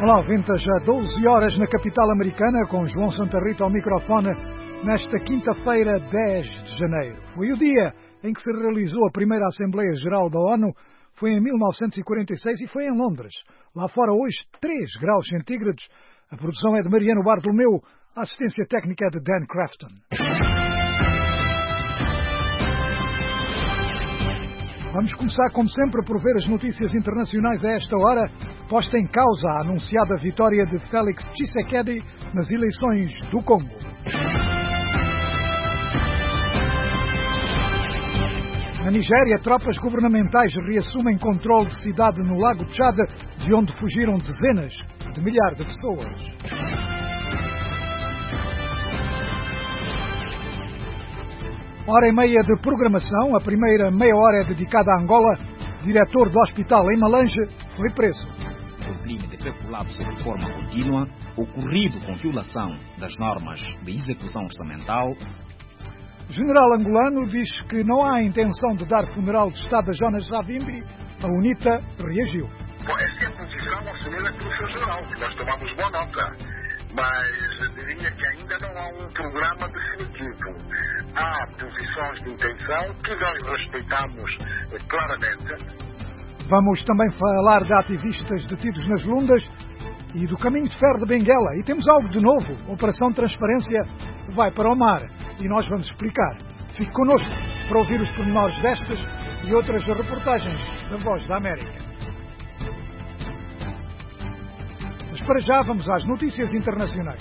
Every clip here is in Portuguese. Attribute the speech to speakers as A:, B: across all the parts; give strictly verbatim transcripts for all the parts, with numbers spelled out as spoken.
A: Olá, ouvintes, a doze horas na capital americana, com João Santa Rita ao microfone, nesta quinta-feira, dez de janeiro. Foi o dia em que se realizou a primeira Assembleia Geral da ONU, foi em mil novecentos e quarenta e seis e foi em Londres. Lá fora hoje, três graus centígrados. A produção é de Mariano Bartolomeu, a assistência técnica é de Dan Crafton. Vamos começar, como sempre, por ver as notícias internacionais a esta hora. Posta em causa a anunciada vitória de Félix Tshisekedi nas eleições do Congo. Na Nigéria, tropas governamentais reassumem controle de cidade no Lago Tchad, de onde fugiram dezenas de milhares de pessoas. Hora e meia de programação. A primeira meia hora é dedicada a Angola. Diretor do hospital em Malange foi preso.
B: O crime de peculado-se de forma contínua, ocorrido com violação das normas de execução orçamental.
A: General angolano diz que não há intenção de dar funeral de Estado a Jonas Savimbi. A UNITA reagiu.
C: Bom, essa é a posição assumida pelo seu general, que nós tomamos boa nota. Mas eu diria que ainda não há um programa definitivo. Há posições de intenção que nós respeitamos claramente.
A: Vamos também falar de ativistas detidos nas Lundas e do caminho de ferro de Benguela. E temos algo de novo. Operação Transparência vai para o mar. E nós vamos explicar. Fique connosco para ouvir os pormenores destas e outras reportagens da Voz da América. Mas para já vamos às notícias internacionais.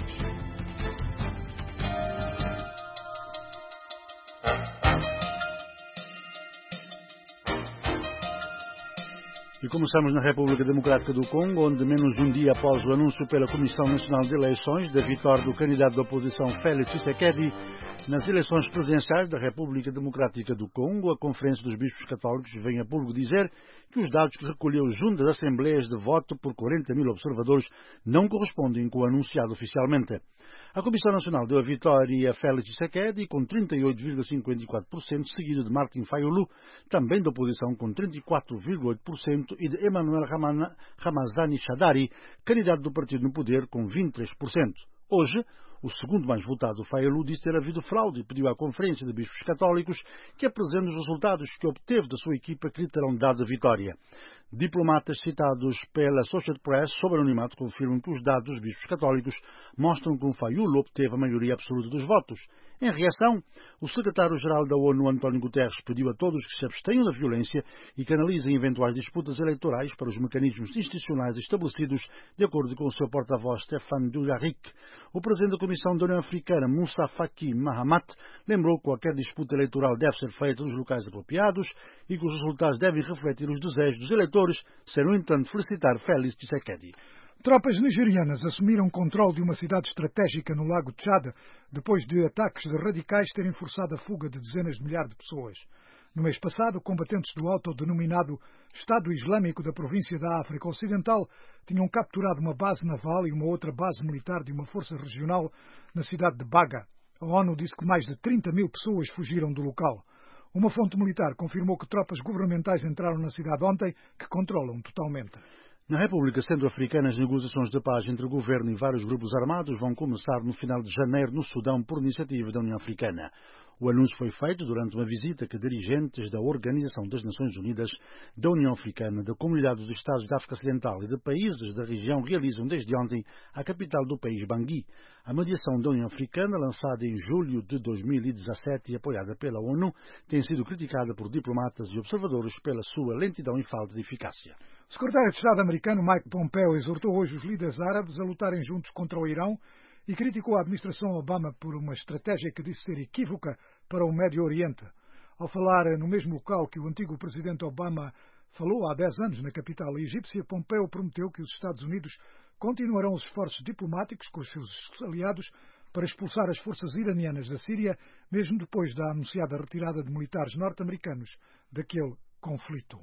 D: E começamos na República Democrática do Congo, onde menos de um dia após o anúncio pela Comissão Nacional de Eleições da vitória do candidato da oposição Félix Tshisekedi nas eleições presidenciais da República Democrática do Congo, a Conferência dos Bispos Católicos vem a público dizer que os dados que recolheu junto das assembleias de voto por quarenta mil observadores não correspondem com o anunciado oficialmente. A Comissão Nacional deu a vitória a Félix Tshisekedi com trinta e oito vírgula cinquenta e quatro por cento, seguido de Martin Fayulu, também da oposição, com trinta e quatro vírgula oito por cento, e de Emmanuel Ramazani Shadari, candidato do partido no poder, com vinte e três por cento. Hoje, o segundo mais votado, Fayulu, disse ter havido fraude e pediu à Conferência de Bispos Católicos que apresente os resultados que obteve da sua equipa, que lhe terão dado a vitória. Diplomatas citados pela Associated Press sob anonimato confirmam que os dados dos bispos católicos mostram que Fayulu obteve a maioria absoluta dos votos. Em reação, o secretário-geral da ONU, António Guterres, pediu a todos que se abstenham da violência e canalizem eventuais disputas eleitorais para os mecanismos institucionais estabelecidos, de acordo com o seu porta-voz, Stéphane Dujarric. O presidente da Comissão da União Africana, Moussa Faki Mahamat, lembrou que qualquer disputa eleitoral deve ser feita nos locais apropriados e que os resultados devem refletir os desejos dos eleitores, sem, no entanto, felicitar Félix Tshisekedi.
A: Tropas nigerianas assumiram controle de uma cidade estratégica no Lago Tchad depois de ataques de radicais terem forçado a fuga de dezenas de milhares de pessoas. No mês passado, combatentes do autodenominado Estado Islâmico da província da África Ocidental tinham capturado uma base naval e uma outra base militar de uma força regional na cidade de Baga. A ONU disse que mais de trinta mil pessoas fugiram do local. Uma fonte militar confirmou que tropas governamentais entraram na cidade ontem, que controlam totalmente.
D: Na República Centro-Africana, as negociações de paz entre o governo e vários grupos armados vão começar no final de janeiro no Sudão por iniciativa da União Africana. O anúncio foi feito durante uma visita que dirigentes da Organização das Nações Unidas, da União Africana, da Comunidade dos Estados da África Ocidental e de países da região realizam desde ontem à capital do país, Bangui. A mediação da União Africana, lançada em julho de dois mil e dezassete e apoiada pela ONU, tem sido criticada por diplomatas e observadores pela sua lentidão e falta de eficácia.
A: O secretário de Estado americano Mike Pompeo exortou hoje os líderes árabes a lutarem juntos contra o Irão e criticou a administração Obama por uma estratégia que disse ser equívoca para o Médio Oriente. Ao falar no mesmo local que o antigo presidente Obama falou há dez anos na capital egípcia, Pompeo prometeu que os Estados Unidos continuarão os esforços diplomáticos com os seus aliados para expulsar as forças iranianas da Síria, mesmo depois da anunciada retirada de militares norte-americanos daquele conflito.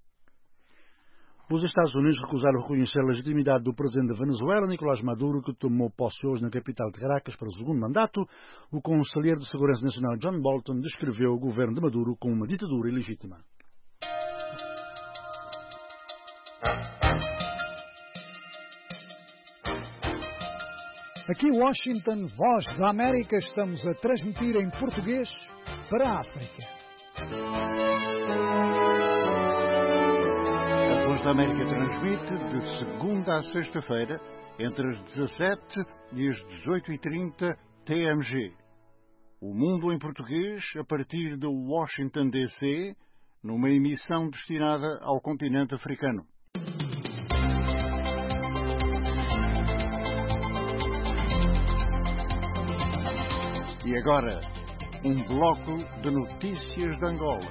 D: Os Estados Unidos recusaram reconhecer a legitimidade do presidente da Venezuela, Nicolás Maduro, que tomou posse hoje na capital de Caracas para o segundo mandato. O conselheiro de Segurança Nacional John Bolton descreveu o governo de Maduro como uma ditadura ilegítima.
A: Aqui em Washington, Voz da América, estamos a transmitir em português para a África.
D: A Voz da América transmite de segunda a sexta-feira, entre as dezassete e as dezoito e trinta T M G. O Mundo em Português, a partir de Washington, D C, numa emissão destinada ao continente africano. E agora, um bloco de notícias de Angola.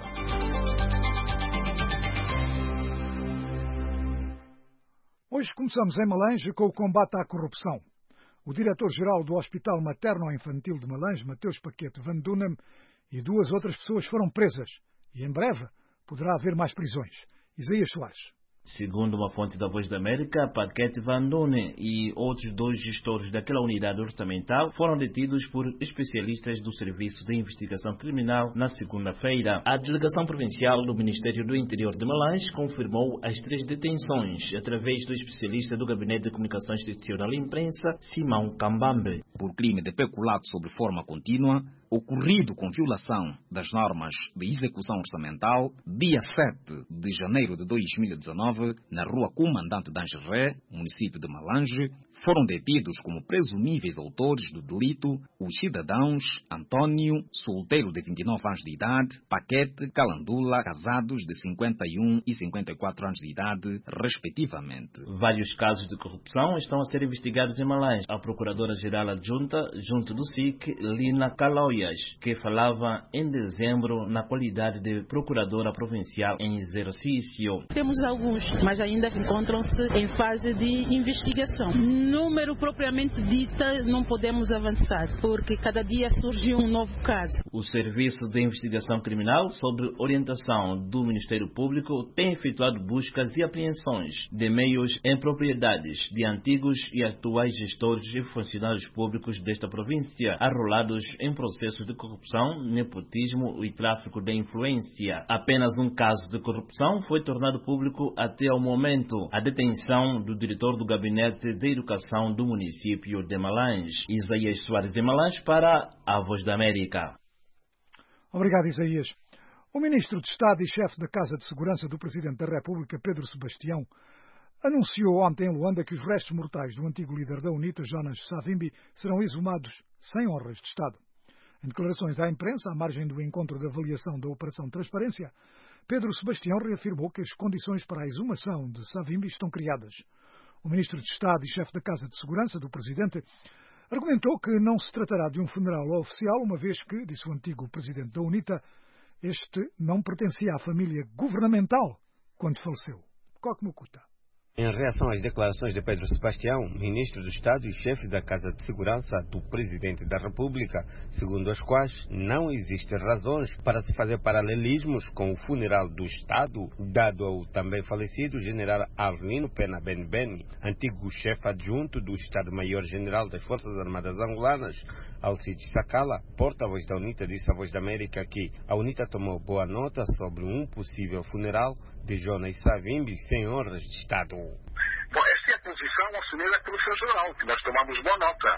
A: Hoje começamos em Malange com o combate à corrupção. O diretor-geral do Hospital Materno-Infantil de Malange, Mateus Paquete Van Dunham, e duas outras pessoas foram presas. E em breve poderá haver mais prisões. Isaías Soares.
E: Segundo uma fonte da Voz da América, Paquete Van Dunham e outros dois gestores daquela unidade orçamental foram detidos por especialistas do Serviço de Investigação Criminal na segunda-feira. A delegação provincial do Ministério do Interior de Malange confirmou as três detenções através do especialista do Gabinete de Comunicação Institucional e Imprensa, Simão Cambambe.
B: Por crime de peculato sobre forma contínua, ocorrido com violação das normas de execução orçamental, dia sete de janeiro de dois mil e dezenove, na rua Comandante Dangeré, município de Malange, foram detidos como presumíveis autores do delito os cidadãos Antônio, solteiro de vinte e nove anos de idade, Paquete, Calandula, casados de cinquenta e um e cinquenta e quatro anos de idade, respectivamente.
E: Vários casos de corrupção estão a ser investigados em Malange. A Procuradora-Geral Adjunta, junto do S I C, Lina Caloias, que falava em dezembro na qualidade de Procuradora Provincial em exercício.
F: Temos alguns, mas ainda encontram-se em fase de investigação. Número propriamente dita não podemos avançar, porque cada dia surge um novo caso.
E: O Serviço de Investigação Criminal, sob orientação do Ministério Público, tem efetuado buscas e apreensões de meios em propriedades de antigos e atuais gestores e funcionários públicos desta província, arrolados em processos de corrupção, nepotismo e tráfico de influência. Apenas um caso de corrupção foi tornado público até ao momento: a detenção do diretor do Gabinete de Educação do município de Malange. Isaías Soares de Malange para a Voz da América.
A: Obrigado, Isaías. O ministro de Estado e chefe da Casa de Segurança do Presidente da República, Pedro Sebastião, anunciou ontem em Luanda que os restos mortais do antigo líder da UNITA, Jonas Savimbi, serão exumados sem honras de Estado. Em declarações à imprensa, à margem do encontro de avaliação da Operação Transparência, Pedro Sebastião reafirmou que as condições para a exumação de Savimbi estão criadas. O ministro de Estado e chefe da Casa de Segurança do Presidente argumentou que não se tratará de um funeral oficial, uma vez que, disse o antigo presidente da UNITA, este não pertencia à família governamental quando faleceu. Coque Mucuta.
G: Em reação às declarações de Pedro Sebastião, ministro do Estado e chefe da Casa de Segurança do Presidente da República, segundo as quais não existem razões para se fazer paralelismos com o funeral do Estado, dado ao também falecido general Arlindo Pena Benbeni, antigo chefe adjunto do Estado-Maior-General das Forças Armadas Angolanas. Alcides Sacala, porta-voz da UNITA, disse à Voz da América que a UNITA tomou boa nota sobre um possível funeral de Jonas Savimbi sem honras de Estado.
C: Bom, esta é a posição assumida pelo seu geral, que nós tomamos boa nota,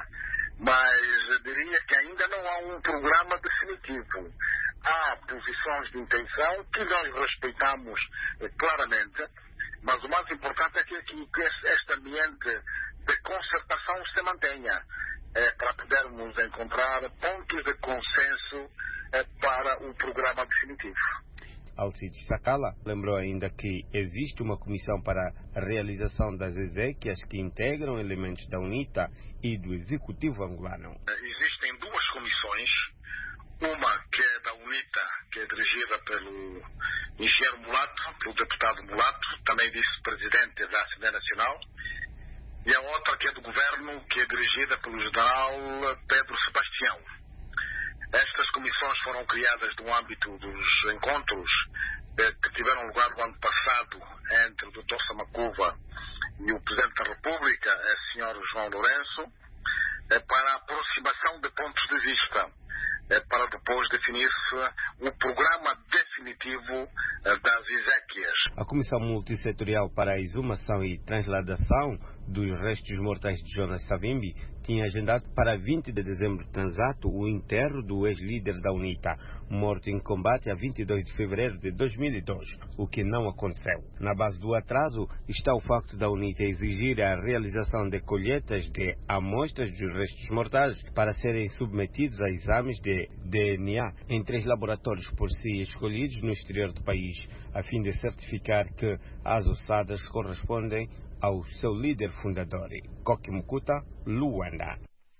C: mas eu diria que ainda não há um programa definitivo. Há posições de intenção que nós respeitamos eh, claramente, mas o mais importante é que, que, que este ambiente de concertação se mantenha, eh, para podermos encontrar pontos de consenso eh, para o programa definitivo.
G: Alcides Sacala lembrou ainda que existe uma comissão para a realização das exéquias que integram elementos da UNITA e do Executivo angolano.
C: Existem duas comissões, uma que é da UNITA, que é dirigida pelo engenheiro Mulato, pelo deputado Mulato, também vice-presidente da Assembleia Nacional, e a outra que é do Governo, que é dirigida pelo general Pedro Sebastião. Estas comissões foram criadas no âmbito dos encontros eh, que tiveram lugar no ano passado entre o doutor Samacuva e o Presidente da República, o senhor João Lourenço, eh, para a aproximação de pontos de vista, eh, para depois definir-se o programa definitivo eh, das exéquias.
G: A Comissão Multissetorial para a Exumação e Transladação dos restos mortais de Jonas Savimbi tinha agendado para vinte de dezembro transato o enterro do ex-líder da UNITA, morto em combate a vinte e dois de fevereiro de dois mil e dois, o que não aconteceu. Na base do atraso está o facto da UNITA exigir a realização de colheitas de amostras dos restos mortais para serem submetidos a exames de D N A em três laboratórios por si escolhidos no exterior do país, a fim de certificar que as ossadas correspondem ao seu líder fundador, Koki Mukuta, Luanda.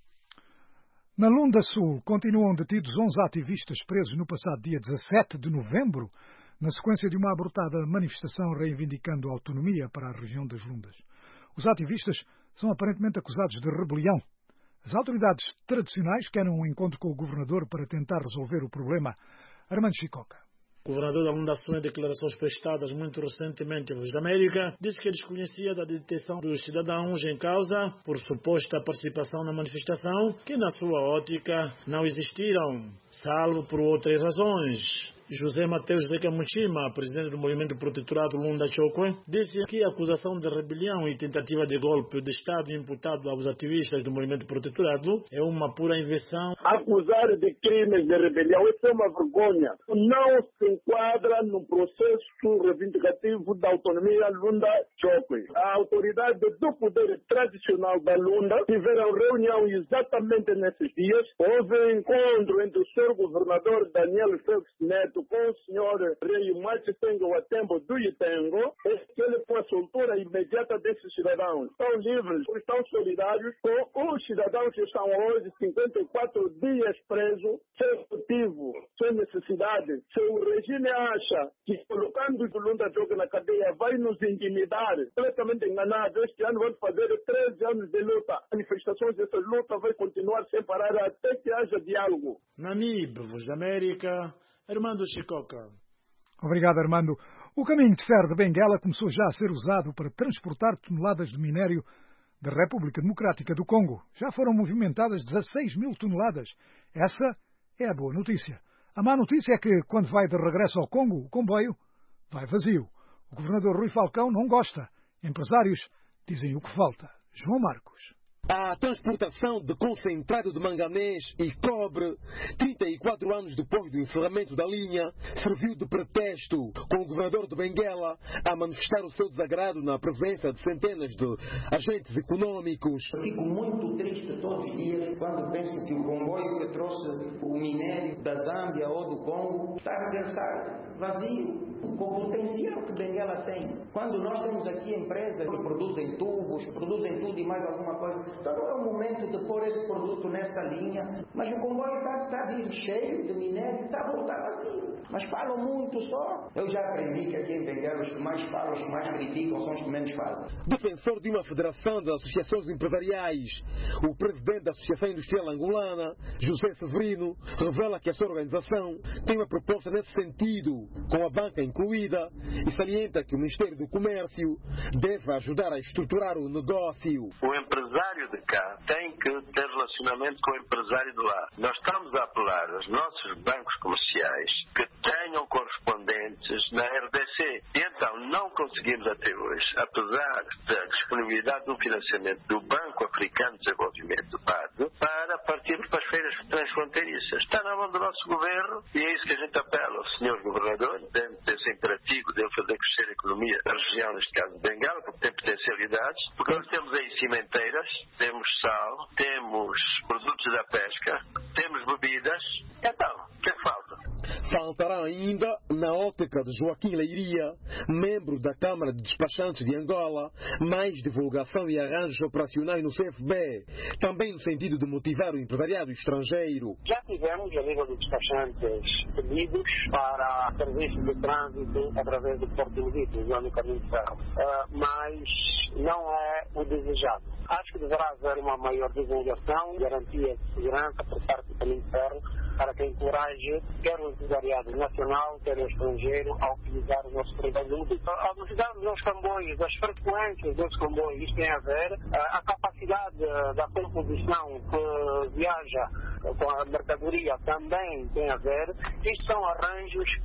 A: Na Lunda Sul, continuam detidos onze ativistas presos no passado dia dezassete de novembro, na sequência de uma abortada manifestação reivindicando a autonomia para a região das Lundas. Os ativistas são aparentemente acusados de rebelião. As autoridades tradicionais querem um encontro com o governador para tentar resolver o problema. Armando Chicoca.
H: O governador da Lunda Sul, em declarações prestadas muito recentemente à Voz da América, disse que desconhecia da detenção dos cidadãos em causa por suposta participação na manifestação, que na sua ótica não existiram, salvo por outras razões. José Mateus Zeca Muchima, presidente do Movimento Protetorado Lunda Chokwe, disse que a acusação de rebelião e tentativa de golpe de Estado imputado aos ativistas do Movimento Protetorado é uma pura invenção.
I: Acusar de crimes de rebelião, isso é uma vergonha. Não se enquadra no processo reivindicativo da autonomia Lunda Chokwe. A autoridade do poder tradicional da Lunda tiveram reunião exatamente nesses dias. Houve encontro entre o senhor governador Daniel Félix Neto com o senhor Rei Machitengo Watembo do Itengo, que ele com a soltura imediata desses cidadãos. Estão livres, estão solidários com os cidadãos que estão hoje cinquenta e quatro dias presos, sem motivo, sem necessidade. Se o regime acha que colocando o Lunda Chokwe na cadeia vai nos intimidar, completamente enganado. Este ano vamos fazer treze anos de luta. Manifestações dessa luta vai continuar sem parar até que haja diálogo.
H: Namib, Voz da América, Armando Chicoca.
A: Obrigado, Armando. O caminho de ferro de Benguela começou já a ser usado para transportar toneladas de minério da República Democrática do Congo. Já foram movimentadas dezasseis mil toneladas. Essa é a boa notícia. A má notícia é que, quando vai de regresso ao Congo, o comboio vai vazio. O governador Rui Falcão não gosta. Empresários dizem o que falta. João Marcos.
J: A transportação de concentrado de manganês e cobre, trinta e quatro anos depois do encerramento da linha, serviu de pretexto, com o governador de Benguela a manifestar o seu desagrado na presença de centenas de agentes econômicos.
K: Fico muito triste todos os dias quando penso que o comboio que trouxe o minério da Zâmbia ou do Congo está a regressar vazio, com o potencial que Benguela tem. Quando nós temos aqui empresas que produzem tubos, produzem tudo e mais alguma coisa, então é o momento de pôr esse produto nessa linha, mas o comboio está, está de cheio de minério, está a voltar vazio. Mas falam muito só. Eu já aprendi que aqui em Benguela os que mais falam, os que mais criticam são os que menos fazem.
J: Defensor de uma federação de associações empresariais, o presidente da Associação Industrial Angolana, José Severino, revela que essa organização tem uma proposta nesse sentido, com a banca incluída, e salienta que o Ministério do Comércio deve ajudar a estruturar o negócio.
C: O empresário de cá tem que ter relacionamento com o empresário de lá. Nós estamos a apelar aos nossos bancos comerciais que tenham correspondentes na R D C. E então não conseguimos até hoje, apesar da disponibilidade do financiamento do Banco Africano de Desenvolvimento, B A D, para partirmos para as feiras transfronteiriças. Está na mão do nosso governo e é isso que a gente apela ao senhor governador, dentro desse imperativo de ele fazer crescer a economia da região, neste caso de Benguela, porque tem potencialidades, porque nós temos aí cimenteiras, temos sal, temos produtos da pesca, temos bebidas. Então, o que é que falta?
J: Faltará ainda, na ótica de Joaquim Leiria, membro da Câmara de Despachantes de Angola, mais divulgação e arranjos operacionais no C F B, também no sentido de motivar o empresariado estrangeiro.
L: Já tivemos, a nível de despachantes, pedidos para serviços de trânsito através do Porto de Lito, lá no Caminho de Ferro, uh, mas não é o desejado. Acho que deverá haver uma maior divulgação, garantia de segurança por parte do Caminho de Ferro, para que encoraje quer o empresariado nacional, quer o estrangeiro, a utilizar o nosso produto. Ao utilizarmos os comboios, as frequências dos comboios, isto tem a ver, a capacidade da composição que viaja com a mercadoria também tem a ver. Isto são arranjos técnicos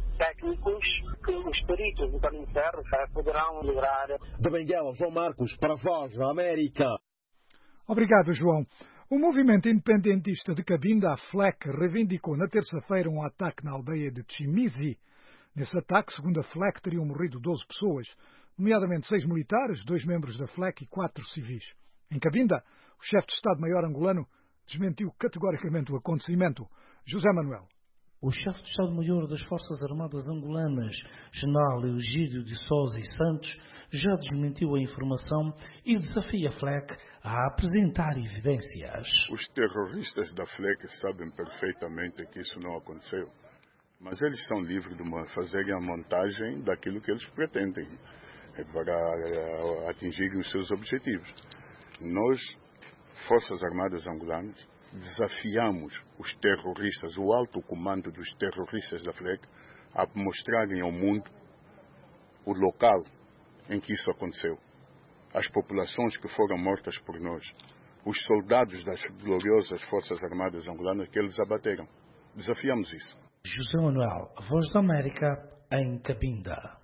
L: técnicos que os peritos do caminho de ferro poderão melhorar.
J: Da Benguela, João Marcos, para a Voz da América.
A: Obrigado, João. O movimento independentista de Cabinda, a F L E C, reivindicou na terça-feira um ataque na aldeia de Chimizi. Nesse ataque, segundo a F L E C, teriam morrido doze pessoas, nomeadamente seis militares, dois membros da F L E C e quatro civis. Em Cabinda, o chefe de Estado-Maior angolano desmentiu categoricamente o acontecimento. José Manuel.
M: O chefe de Estado-Maior das Forças Armadas Angolanas, general Eugídio de Sousa e Santos, já desmentiu a informação e desafia a F L E C a apresentar evidências.
N: Os terroristas da F L E C sabem perfeitamente que isso não aconteceu, mas eles são livres de fazerem a montagem daquilo que eles pretendem para atingirem os seus objetivos. Nós, Forças Armadas Angolanas, desafiamos os terroristas, o alto comando dos terroristas da F L E C, a mostrarem ao mundo o local em que isso aconteceu, as populações que foram mortas por nós, os soldados das gloriosas Forças Armadas Angolanas que eles abateram. Desafiamos isso.
M: José Manuel, Voz da América, em Cabinda.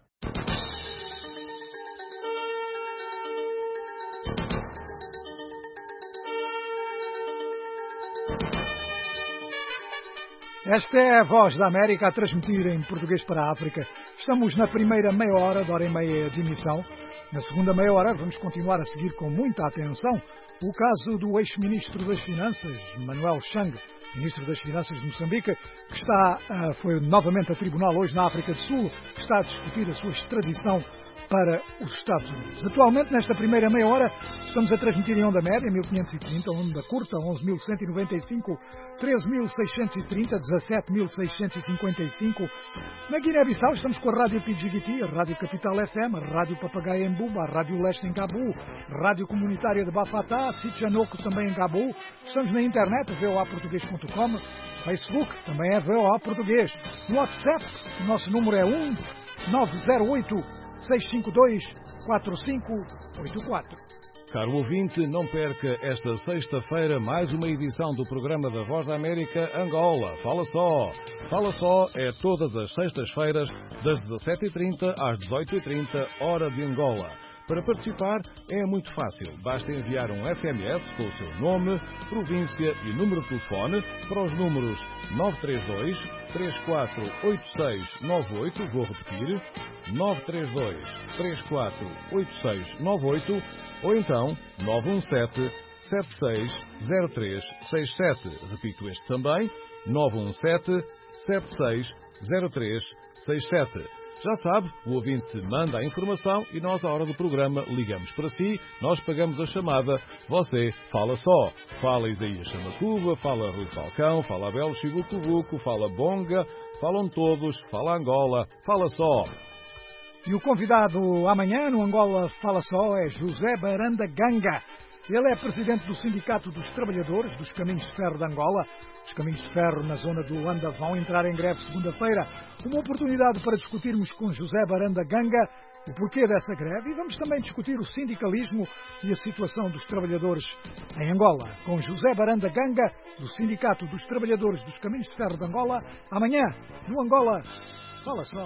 A: Esta é a Voz da América a transmitir em português para a África. Estamos na primeira meia hora, de hora e meia de emissão. Na segunda meia hora vamos continuar a seguir com muita atenção o caso do ex-ministro das Finanças, Manuel Chang, ministro das Finanças de Moçambique, que está, foi novamente a tribunal hoje na África do Sul, que está a discutir a sua extradição para os Estados Unidos. Atualmente, nesta primeira meia hora, estamos a transmitir em onda média, mil quinhentos e trinta, onda curta, onze mil cento e noventa e cinco, treze mil seiscentos e trinta, dezassete mil seiscentos e cinquenta e cinco. Na Guiné-Bissau, estamos com a Rádio Pidjigiti, a Rádio Capital F M, a Rádio Papagaia em Buba, a Rádio Leste em Gabu, a Rádio Comunitária de Bafatá, a Sitjanoco também em Gabu. Estamos na internet, v o a português ponto com, Facebook, também é V O A Português. No WhatsApp, o nosso número é um nove zero oito, seis cinco dois, quatro cinco oito quatro.
O: Caro ouvinte, não perca esta sexta-feira mais uma edição do programa da Voz da América Angola. Fala só! Fala só é todas as sextas-feiras, das dezassete e trinta às dezoito e trinta, hora de Angola. Para participar é muito fácil. Basta enviar um S M S com o seu nome, província e número de telefone para os números nove três dois, três quatro oito seis nove oito, vou repetir, nove três dois, três quatro oito seis nove oito, ou então nove um sete, sete seis zero três seis sete. Repito este também, nove um sete, sete seis zero três seis sete. Já sabe, o ouvinte manda a informação e nós, à hora do programa, ligamos para si, nós pagamos a chamada, você fala só. Fala Isaías Chamacuba, fala Rui Falcão, fala Abel Chibucubuco, fala Bonga, falam todos, fala Angola, fala só.
A: E o convidado amanhã no Angola Fala Só é José Baranda Ganga. Ele é presidente do Sindicato dos Trabalhadores dos Caminhos de Ferro de Angola. Os Caminhos de Ferro na zona do Luanda vão entrar em greve segunda-feira. Uma oportunidade para discutirmos com José Baranda Ganga o porquê dessa greve e vamos também discutir o sindicalismo e a situação dos trabalhadores em Angola. Com José Baranda Ganga, do Sindicato dos Trabalhadores dos Caminhos de Ferro de Angola, amanhã no Angola Fala Só.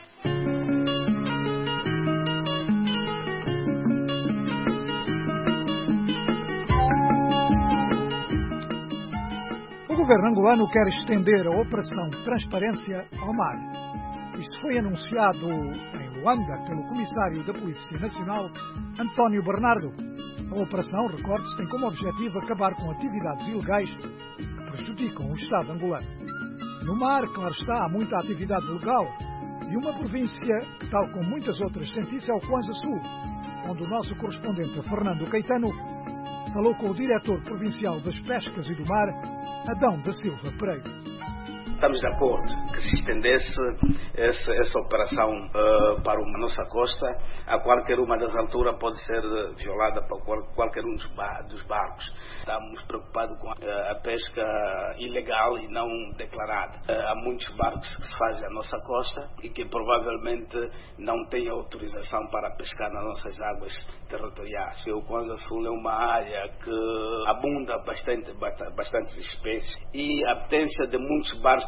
A: O governo angolano quer estender a Operação Transparência ao mar. Isto foi anunciado em Luanda pelo Comissário da Polícia Nacional, António Bernardo. A operação, recorde-se, tem como objetivo acabar com atividades ilegais que prejudicam o Estado angolano. No mar, claro está, há muita atividade legal e uma província que, tal como muitas outras, sente isso é o Kwanza Sul, onde o nosso correspondente Fernando Caetano falou com o diretor provincial das Pescas e do Mar, Adão da Silva Pereira.
P: Estamos de acordo que se estendesse essa, essa operação uh, para uma nossa costa, a qualquer uma das alturas pode ser violada por qual, qualquer um dos, bar, dos barcos. Estamos preocupados com a, a pesca ilegal e não declarada. Uh, há muitos barcos que se fazem à nossa costa e que provavelmente não têm autorização para pescar nas nossas águas territoriais. O Kwanza Sul é uma área que abunda bastante, bastante espécies e a potência de muitos barcos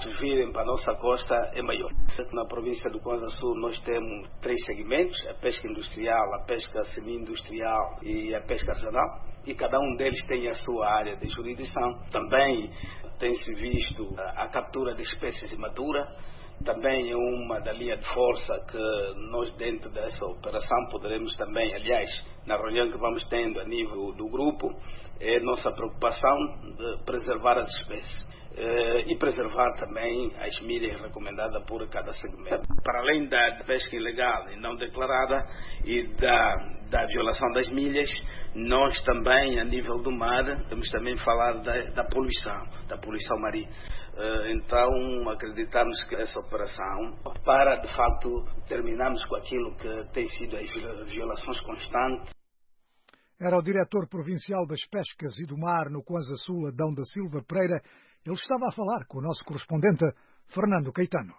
P: facto virem para a nossa costa é maior. Na província do Kwanza Sul nós temos três segmentos: a pesca industrial, a pesca semi-industrial e a pesca artesanal, e cada um deles tem a sua área de jurisdição. Também tem-se visto a, a captura de espécies imaturas. Também é uma da linha de força que nós, dentro dessa operação, poderemos também, aliás, na reunião que vamos tendo a nível do grupo, é nossa preocupação de preservar as espécies eh, e preservar também as milhas recomendadas por cada segmento. Para além da pesca ilegal e não declarada e da, da violação das milhas, nós também, a nível do mar, temos também falar da, da poluição, da poluição marinha. Então, acreditamos que essa operação, para de facto terminarmos com aquilo que tem sido as violações constantes.
A: Era o diretor provincial das Pescas e do Mar no Kwanza Sul, Adão da Silva Pereira. Ele estava a falar com o nosso correspondente, Fernando Caetano.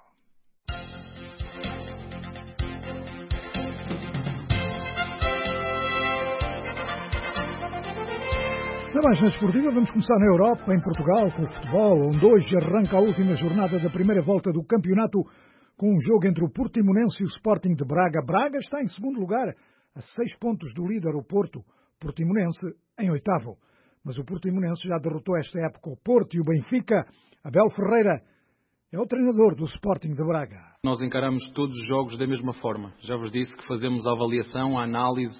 A: Na página desportiva, vamos começar na Europa, em Portugal, com o futebol, onde hoje arranca a última jornada da primeira volta do campeonato, com um jogo entre o Portimonense e o Sporting de Braga. Braga está em segundo lugar, a seis pontos do líder, o Porto. Portimonense em oitavo. Mas o Portimonense já derrotou esta época o Porto e o Benfica. Abel Ferreira é o treinador do Sporting de Braga.
Q: Nós encaramos todos os jogos da mesma forma. Já vos disse que fazemos a avaliação, a análise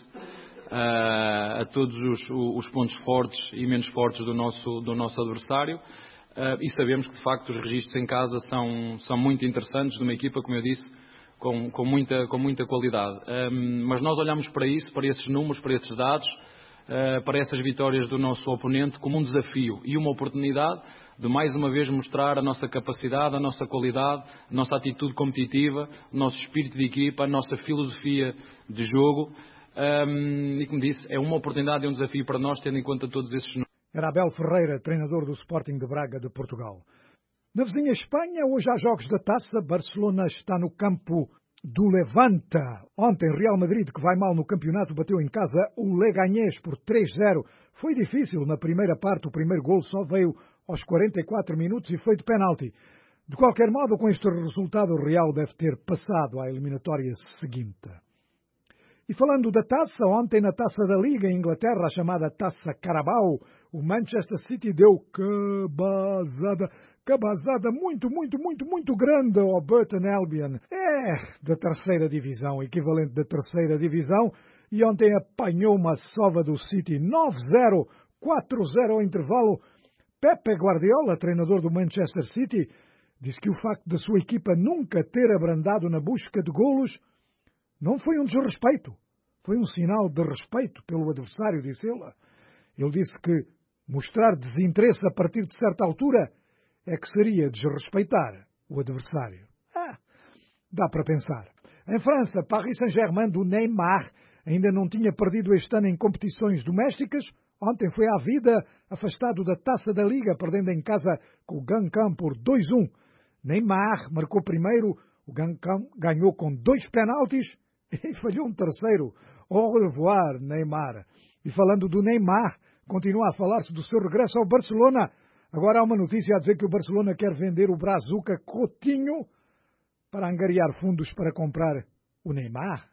Q: Uh, a todos os, os pontos fortes e menos fortes do nosso, do nosso adversário uh, e sabemos que de facto os registros em casa são, são muito interessantes, de uma equipa, como eu disse, com, com, muita, com muita qualidade. Um, mas nós olhamos para isso, para esses números, para esses dados, uh, para essas vitórias do nosso oponente como um desafio e uma oportunidade de mais uma vez mostrar a nossa capacidade, a nossa qualidade, a nossa atitude competitiva, o nosso espírito de equipa, a nossa filosofia de jogo. Um, e como disse, é uma oportunidade e um desafio para nós, tendo em conta todos esses números.
A: Era Abel Ferreira, treinador do Sporting de Braga de Portugal. Na vizinha Espanha, hoje há jogos da Taça. Barcelona está no campo do Levante. Ontem, Real Madrid, que vai mal no campeonato, bateu em casa o Leganés por três a zero. Foi difícil na primeira parte, o primeiro gol só veio aos quarenta e quatro minutos e foi de penalti. De qualquer modo, com este resultado, o Real deve ter passado à eliminatória seguinte. E falando da taça, ontem na Taça da Liga em Inglaterra, a chamada Taça Carabao, o Manchester City deu cabazada, cabazada muito, muito, muito, muito grande ao Burton Albion. É, da terceira divisão, equivalente da terceira divisão, e ontem apanhou uma sova do City, nove a zero, quatro a zero ao intervalo. Pepe Guardiola, treinador do Manchester City, disse que o facto da sua equipa nunca ter abrandado na busca de golos não foi um desrespeito, foi um sinal de respeito pelo adversário, disse ele. Ele disse que mostrar desinteresse a partir de certa altura é que seria desrespeitar o adversário. Ah, dá para pensar. Em França, Paris Saint-Germain do Neymar ainda não tinha perdido este ano em competições domésticas. Ontem foi à vida, afastado da Taça da Liga, perdendo em casa com o Guingamp por dois a um. Neymar marcou primeiro, o Guingamp ganhou com dois penaltis e falhou um terceiro. Au revoir, Neymar. E falando do Neymar, continua a falar-se do seu regresso ao Barcelona. Agora há uma notícia a dizer que o Barcelona quer vender o Brazuca Coutinho para angariar fundos para comprar o Neymar.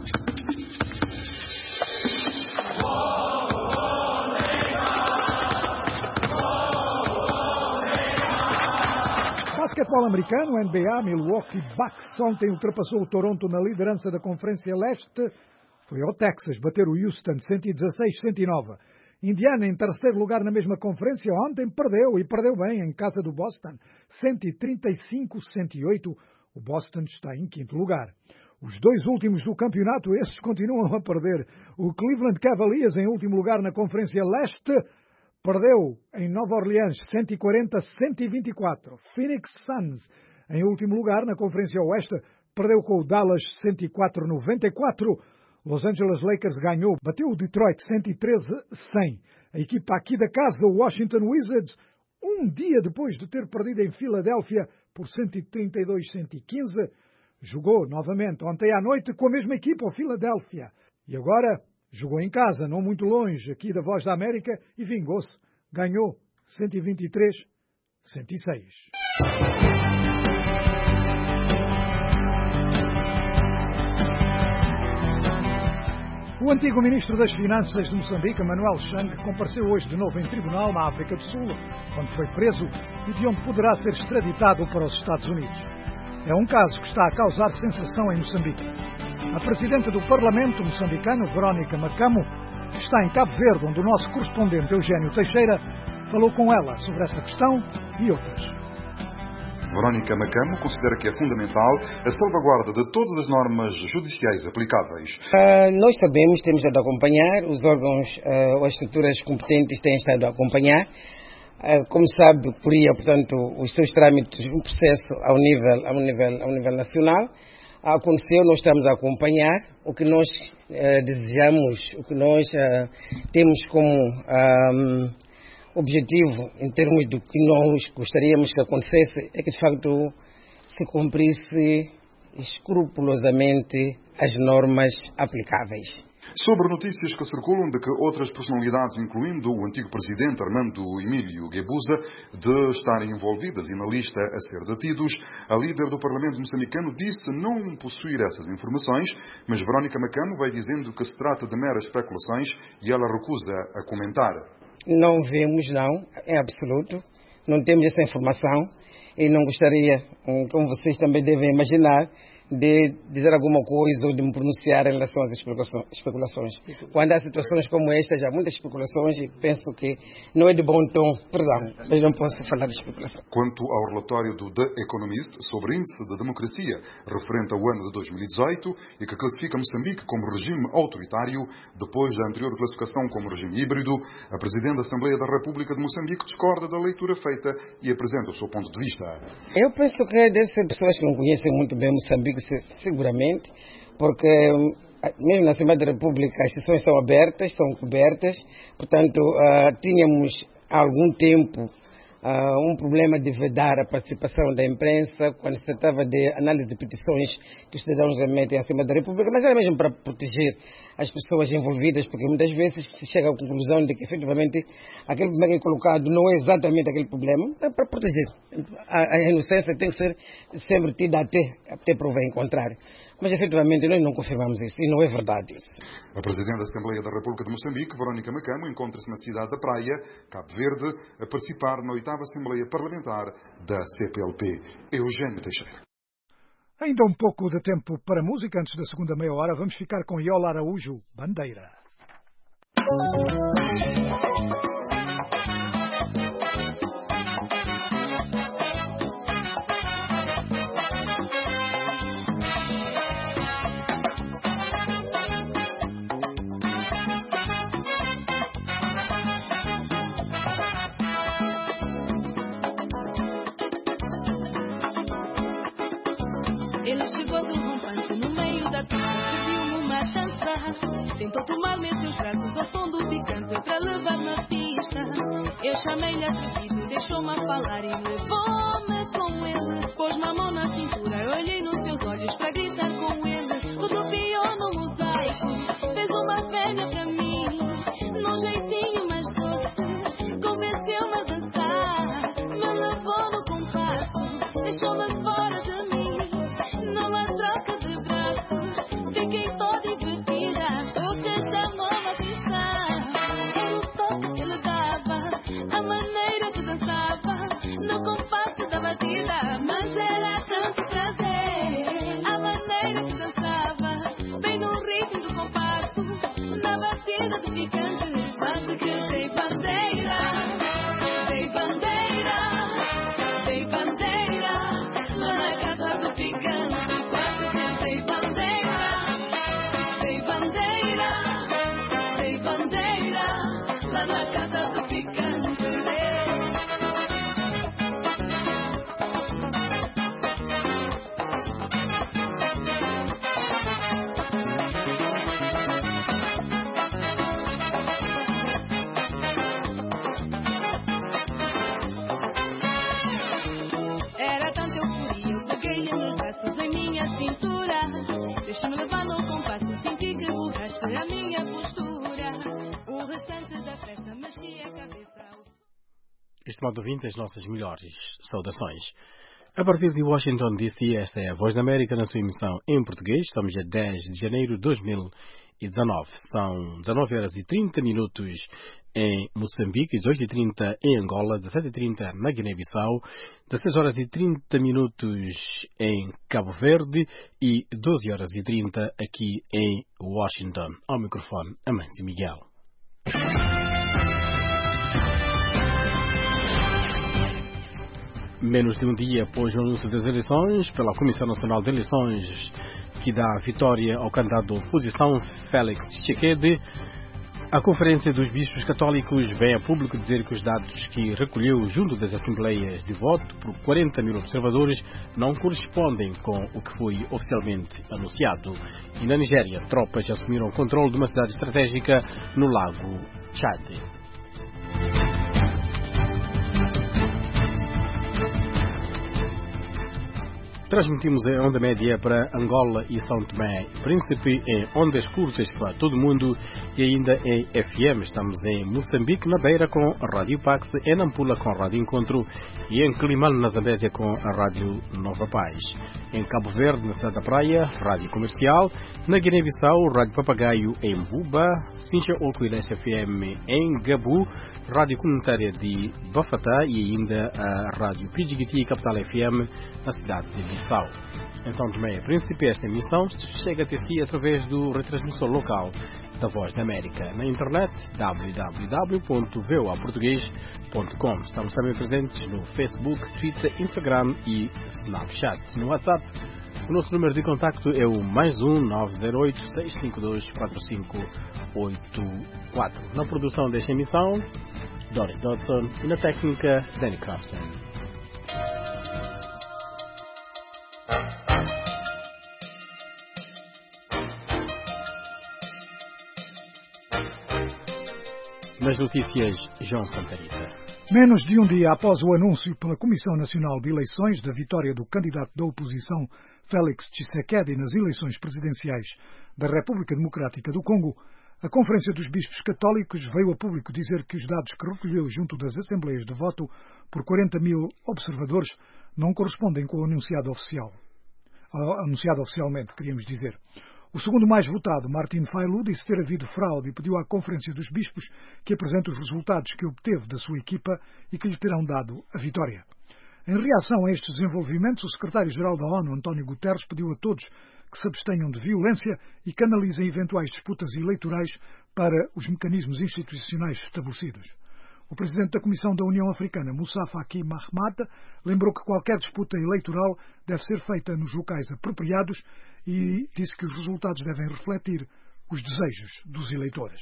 A: Basquetebol americano, N B A, Milwaukee Bucks ontem ultrapassou o Toronto na liderança da Conferência Leste. Foi ao Texas bater o Houston cento e dezasseis a cento e nove. Indiana, em terceiro lugar na mesma conferência, ontem perdeu, e perdeu bem, em casa do Boston, cento e trinta e cinco a cento e oito. O Boston está em quinto lugar. Os dois últimos do campeonato, esses continuam a perder. O Cleveland Cavaliers, em último lugar na Conferência Leste, perdeu em Nova Orleans cento e quarenta a cento e vinte e quatro. Phoenix Suns, em último lugar na Conferência Oeste, perdeu com o Dallas cento e quatro a noventa e quatro. Los Angeles Lakers ganhou, bateu o Detroit cento e treze a cem. A equipa aqui da casa, o Washington Wizards, um dia depois de ter perdido em Filadélfia por cento e trinta e dois a cento e quinze, jogou novamente ontem à noite com a mesma equipa, o Filadélfia. E agora jogou em casa, não muito longe, aqui da Voz da América, e vingou-se. Ganhou cento e vinte e três a cento e seis. O antigo ministro das Finanças de Moçambique, Manuel Chang, compareceu hoje de novo em tribunal na África do Sul, onde foi preso e de onde poderá ser extraditado para os Estados Unidos. É um caso que está a causar sensação em Moçambique. A presidente do Parlamento moçambicano, Verónica Macamo, está em Cabo Verde, onde o nosso correspondente Eugênio Teixeira falou com ela sobre essa questão e outras.
R: Verónica Macamo considera que é fundamental a salvaguarda de todas as normas judiciais aplicáveis.
S: Uh, nós sabemos, temos estado a acompanhar, os órgãos uh, ou as estruturas competentes têm estado a acompanhar. Uh, como sabe, poria, portanto, os seus trâmites, um processo ao nível, ao nível, ao nível nacional. Uh, aconteceu, nós estamos a acompanhar. O que nós uh, desejamos, o que nós uh, temos como um, objetivo, em termos do que nós gostaríamos que acontecesse, é que de facto se cumprisse escrupulosamente as normas aplicáveis.
R: Sobre notícias que circulam de que outras personalidades, incluindo o antigo presidente Armando Emílio Guebuza, de estarem envolvidas e na lista a ser detidos, a líder do Parlamento moçambicano disse não possuir essas informações, mas Verónica Macamo vai dizendo que se trata de meras especulações e ela recusa a comentar.
S: Não vemos, não, é absoluto. Não temos essa informação e não gostaria, como vocês também devem imaginar, de dizer alguma coisa ou de me pronunciar em relação às especulações. Quando há situações como estas, há muitas especulações e penso que não é de bom tom, perdão, mas não posso falar de especulação.
R: Quanto ao relatório do The Economist sobre índice de democracia referente ao ano de dois mil e dezoito e que classifica Moçambique como regime autoritário, depois da anterior classificação como regime híbrido, a Presidente da Assembleia da República de Moçambique discorda da leitura feita e apresenta o seu ponto de vista.
S: Eu penso que deve ser pessoas que não conhecem muito bem Moçambique, seguramente, porque mesmo na Assembleia da República as sessões estão abertas, estão cobertas, portanto uh, tínhamos há algum tempo uh, um problema de vedar a participação da imprensa quando se tratava de análise de petições que os cidadãos remetem à Assembleia da República, mas era mesmo para proteger as pessoas envolvidas, porque muitas vezes se chega à conclusão de que efetivamente aquele problema que é colocado não é exatamente aquele problema, é para proteger. A, a inocência tem que ser sempre tida até, até prova em contrário. Mas efetivamente nós não confirmamos isso e não é verdade isso.
R: A Presidente da Assembleia da República de Moçambique, Verónica Macamo, encontra-se na cidade da Praia, Cabo Verde, a participar na oitava Assembleia Parlamentar da C P L P. Eugênio Teixeira.
A: Ainda um pouco de tempo para música. Antes da segunda meia hora, vamos ficar com Iola Araújo, Bandeira.
T: Ele chegou de rompante no meio da pista, pediu-me uma dança. Tentou tomar-me entre os braços ao som do picante para levar-me à pista. Eu chamei-lhe atrevido, deixou-me a falar e levou-me com ele. Pôs-me a mão na cintura, eu olhei nos seus olhos para gritar com ele. Rodopiou no mosaico, fez uma velha para mim, num jeitinho mais doce, convenceu-me a dançar. Me levou no compasso, deixou-me fora de mim. Numa troca de braços, fiquei toda divertida. O que chamou-me a pensar era o toque que ele dava, a maneira que dançava no compasso da batida. Mas era tanto prazer, a maneira que dançava, bem no ritmo do compasso, na batida do picante. Quase que dei bandeira, dei bandeira, dei bandeira, lá na casa do picante. Era tanta euforia, eu peguei-lhe nos braços em minha cintura. Deixa-me levar no compasso, senti que borraste a minha postura. O restante da festa mexia a cabeça.
U: Estimado ouvinte, as nossas melhores saudações. A partir de Washington, D C, esta é a Voz da América na sua emissão em português. Estamos a dez de janeiro de dois mil dezanove. São dezanove horas e trinta minutos em Moçambique, dezoito e trinta em Angola, dezassete e trinta na Guiné-Bissau, dezesseis horas e trinta minutos em Cabo Verde e doze horas e trinta aqui em Washington. Ao microfone, Amâncio Miguel. Menos de um dia após o anúncio das eleições pela Comissão Nacional de Eleições, que dá a vitória ao candidato da oposição, Félix Tshisekedi, a Conferência dos Bispos Católicos vem a público dizer que os dados que recolheu junto das assembleias de voto por quarenta mil observadores não correspondem com o que foi oficialmente anunciado. E na Nigéria, tropas assumiram o controle de uma cidade estratégica no lago Chad. Transmitimos em onda média para Angola e São Tomé e Príncipe, em ondas curtas para todo o mundo e ainda em F M. Estamos em Moçambique, na Beira, com a Rádio Pax, em Nampula, com a Rádio Encontro e em Climane, na Zambésia, com a Rádio Nova Paz. Em Cabo Verde, na Cidade da Praia, Rádio Comercial. Na Guiné-Bissau, Rádio Papagaio em Buba, Cincha Ocuileste F M em Gabu, Rádio Comunitária de Bafatá e ainda a Rádio Pidjigiti, Capital F M, na cidade de Bissau. Em São Tomé e Príncipe, esta emissão chega até si através do retransmissor local da Voz da América. Na internet, w w w ponto v o a português ponto com. Estamos também presentes no Facebook, Twitter, Instagram e Snapchat. No WhatsApp, o nosso número de contacto é o mais um nove zero oito, seis cinco dois, quatro cinco oito quatro. Na produção desta emissão, Doris Dodson e na técnica, Danny Crafton. Nas notícias, João Santarita.
A: Menos de um dia após o anúncio pela Comissão Nacional de Eleições da vitória do candidato da oposição, Félix Tshisekedi, nas eleições presidenciais da República Democrática do Congo, a Conferência dos Bispos Católicos veio a público dizer que os dados que recolheu junto das assembleias de voto por quarenta mil observadores não correspondem com o anunciado oficial. Anunciado oficialmente, queríamos dizer. O segundo mais votado, Martin Fayulu, disse ter havido fraude e pediu à Conferência dos Bispos que apresente os resultados que obteve da sua equipa e que lhe terão dado a vitória. Em reação a estes desenvolvimentos, o secretário-geral da ONU, António Guterres, pediu a todos que se abstenham de violência e canalizem eventuais disputas eleitorais para os mecanismos institucionais estabelecidos. O presidente da Comissão da União Africana, Moussa Faki Mahamat, lembrou que qualquer disputa eleitoral deve ser feita nos locais apropriados e disse que os resultados devem refletir os desejos dos eleitores.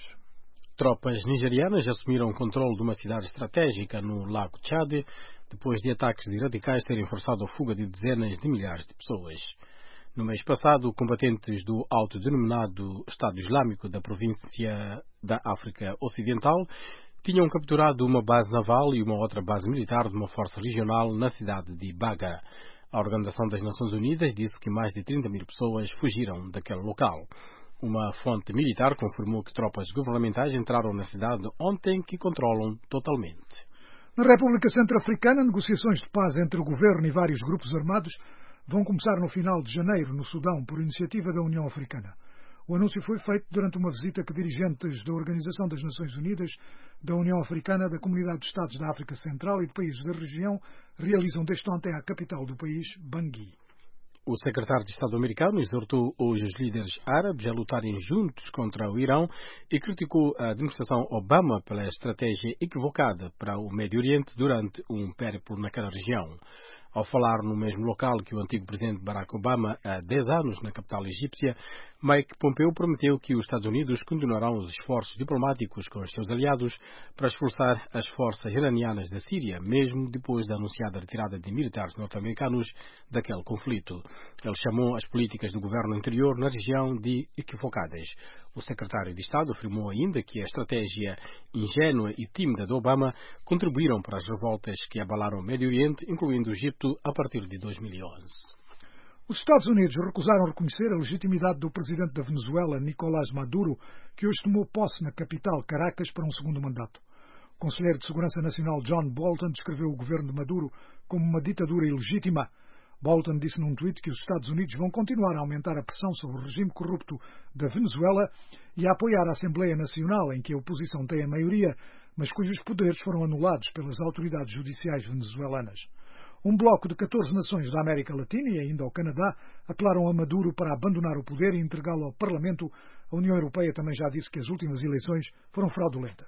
U: Tropas nigerianas assumiram o controle de uma cidade estratégica no lago Chad depois de ataques de radicais terem forçado a fuga de dezenas de milhares de pessoas. No mês passado, combatentes do autodenominado Estado Islâmico da província da África Ocidental tinham capturado uma base naval e uma outra base militar de uma força regional na cidade de Baga. A Organização das Nações Unidas disse que mais de trinta mil pessoas fugiram daquele local. Uma fonte militar confirmou que tropas governamentais entraram na cidade ontem, que controlam totalmente.
A: Na República Centro-Africana, negociações de paz entre o governo e vários grupos armados vão começar no final de janeiro, no Sudão, por iniciativa da União Africana. O anúncio foi feito durante uma visita que dirigentes da Organização das Nações Unidas, da União Africana, da Comunidade de Estados da África Central e de países da região realizam desde ontem à capital do país, Bangui.
U: O secretário de Estado americano exortou hoje os líderes árabes a lutarem juntos contra o Irão e criticou a administração Obama pela estratégia equivocada para o Médio Oriente durante um périplo naquela região. Ao falar no mesmo local que o antigo presidente Barack Obama há dez anos, na capital egípcia, Mike Pompeo prometeu que os Estados Unidos continuarão os esforços diplomáticos com os seus aliados para expulsar as forças iranianas da Síria, mesmo depois da anunciada retirada de militares norte-americanos daquele conflito. Ele chamou as políticas do governo anterior na região de equivocadas. O secretário de Estado afirmou ainda que a estratégia ingênua e tímida de Obama contribuíram para as revoltas que abalaram o Médio Oriente, incluindo o Egito, a partir de dois mil e onze.
A: Os Estados Unidos recusaram reconhecer a legitimidade do presidente da Venezuela, Nicolás Maduro, que hoje tomou posse na capital, Caracas, para um segundo mandato. O conselheiro de Segurança Nacional John Bolton descreveu o governo de Maduro como uma ditadura ilegítima. Bolton disse num tweet que os Estados Unidos vão continuar a aumentar a pressão sobre o regime corrupto da Venezuela e a apoiar a Assembleia Nacional, em que a oposição tem a maioria, mas cujos poderes foram anulados pelas autoridades judiciais venezuelanas. Um bloco de catorze nações da América Latina e ainda o Canadá apelaram a Maduro para abandonar o poder e entregá-lo ao Parlamento. A União Europeia também já disse que as últimas eleições foram fraudulentas.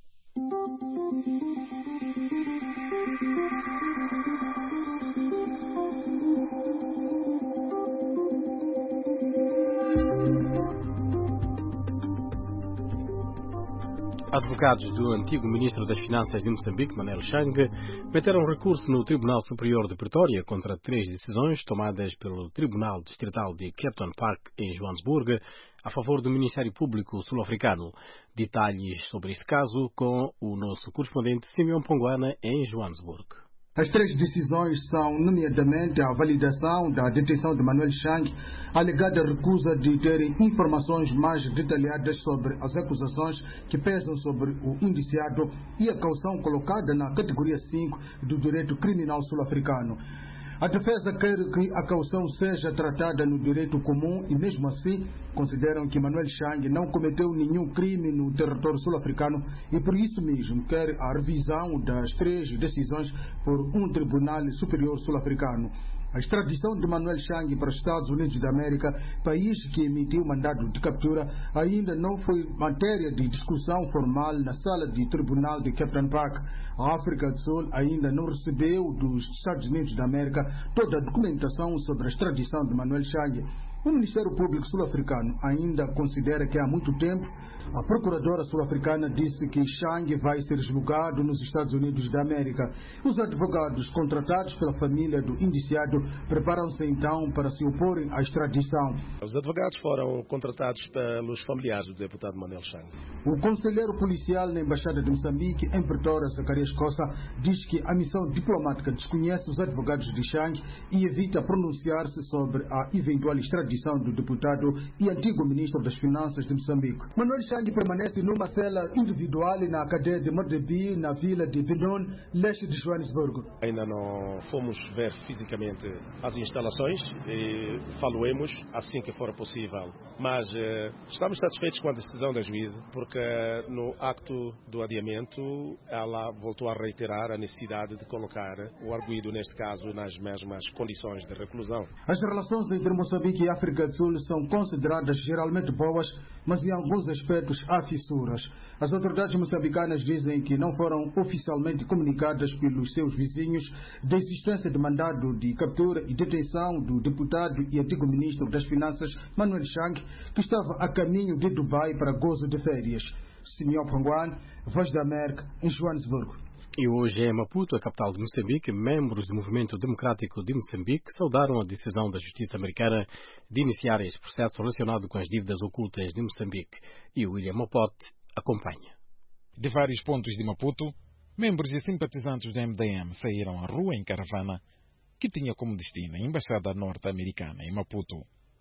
U: Advogados do antigo ministro das Finanças de Moçambique, Manel Chang, meteram recurso no Tribunal Superior de Pretória contra três decisões tomadas pelo Tribunal Distrital de Capton Park, em Joanesburgo, a favor do Ministério Público sul-africano. Detalhes sobre este caso com o nosso correspondente Simeão Ponguana, em Joanesburgo.
D: As três decisões são, nomeadamente, a validação da detenção de Manuel Chang, a alegada recusa de terem informações mais detalhadas sobre as acusações que pesam sobre o indiciado e a caução colocada na categoria cinco do direito criminal sul-africano. A defesa quer que a caução seja tratada no direito comum e, mesmo assim, consideram que Manuel Chang não cometeu nenhum crime no território sul-africano e, por isso mesmo, quer a revisão das três decisões por um tribunal superior sul-africano. A extradição de Manuel Chang para os Estados Unidos da América, país que emitiu mandado de captura, ainda não foi matéria de discussão formal na sala de tribunal de Capton Park. A África do Sul ainda não recebeu dos Estados Unidos da América toda a documentação sobre a extradição de Manuel Chang. O Ministério Público sul-africano ainda considera que há muito tempo a procuradora sul-africana disse que Chang vai ser julgado nos Estados Unidos da América. Os advogados contratados pela família do indiciado preparam-se então para se oporem à extradição.
V: Os advogados foram contratados pelos familiares do deputado Manuel Chang.
D: O conselheiro policial na Embaixada de Moçambique, em Pretória, Zacarias Costa, diz que a missão diplomática desconhece os advogados de Chang e evita pronunciar-se sobre a eventual extradição do deputado e antigo ministro das Finanças de Moçambique. Manuel Chang permanece numa cela individual na cadeia de Mordebi, na vila de Benone, leste de Joanesburgo.
V: Ainda não fomos ver fisicamente as instalações e faloemos assim que for possível. Mas eh, estamos satisfeitos com a decisão da juíza, porque no acto do adiamento ela voltou a reiterar a necessidade de colocar o arguido, neste caso, nas mesmas condições de reclusão.
D: As relações entre Moçambique e África do Sul são consideradas geralmente boas, mas em alguns aspectos há fissuras. As autoridades moçambicanas dizem que não foram oficialmente comunicadas pelos seus vizinhos da existência de mandado de captura e detenção do deputado e antigo ministro das Finanças, Manuel Chang, que estava a caminho de Dubai para gozo de férias. Simeão Ponguan, Voz da América, em Joanesburgo.
U: E hoje em Maputo, a capital de Moçambique, membros do Movimento Democrático de Moçambique saudaram a decisão da Justiça americana de iniciar este processo relacionado com as dívidas ocultas de Moçambique. E o William Mopote acompanha.
W: De vários pontos de Maputo, membros e simpatizantes do M D M saíram à rua em caravana que tinha como destino a Embaixada Norte-Americana em Maputo.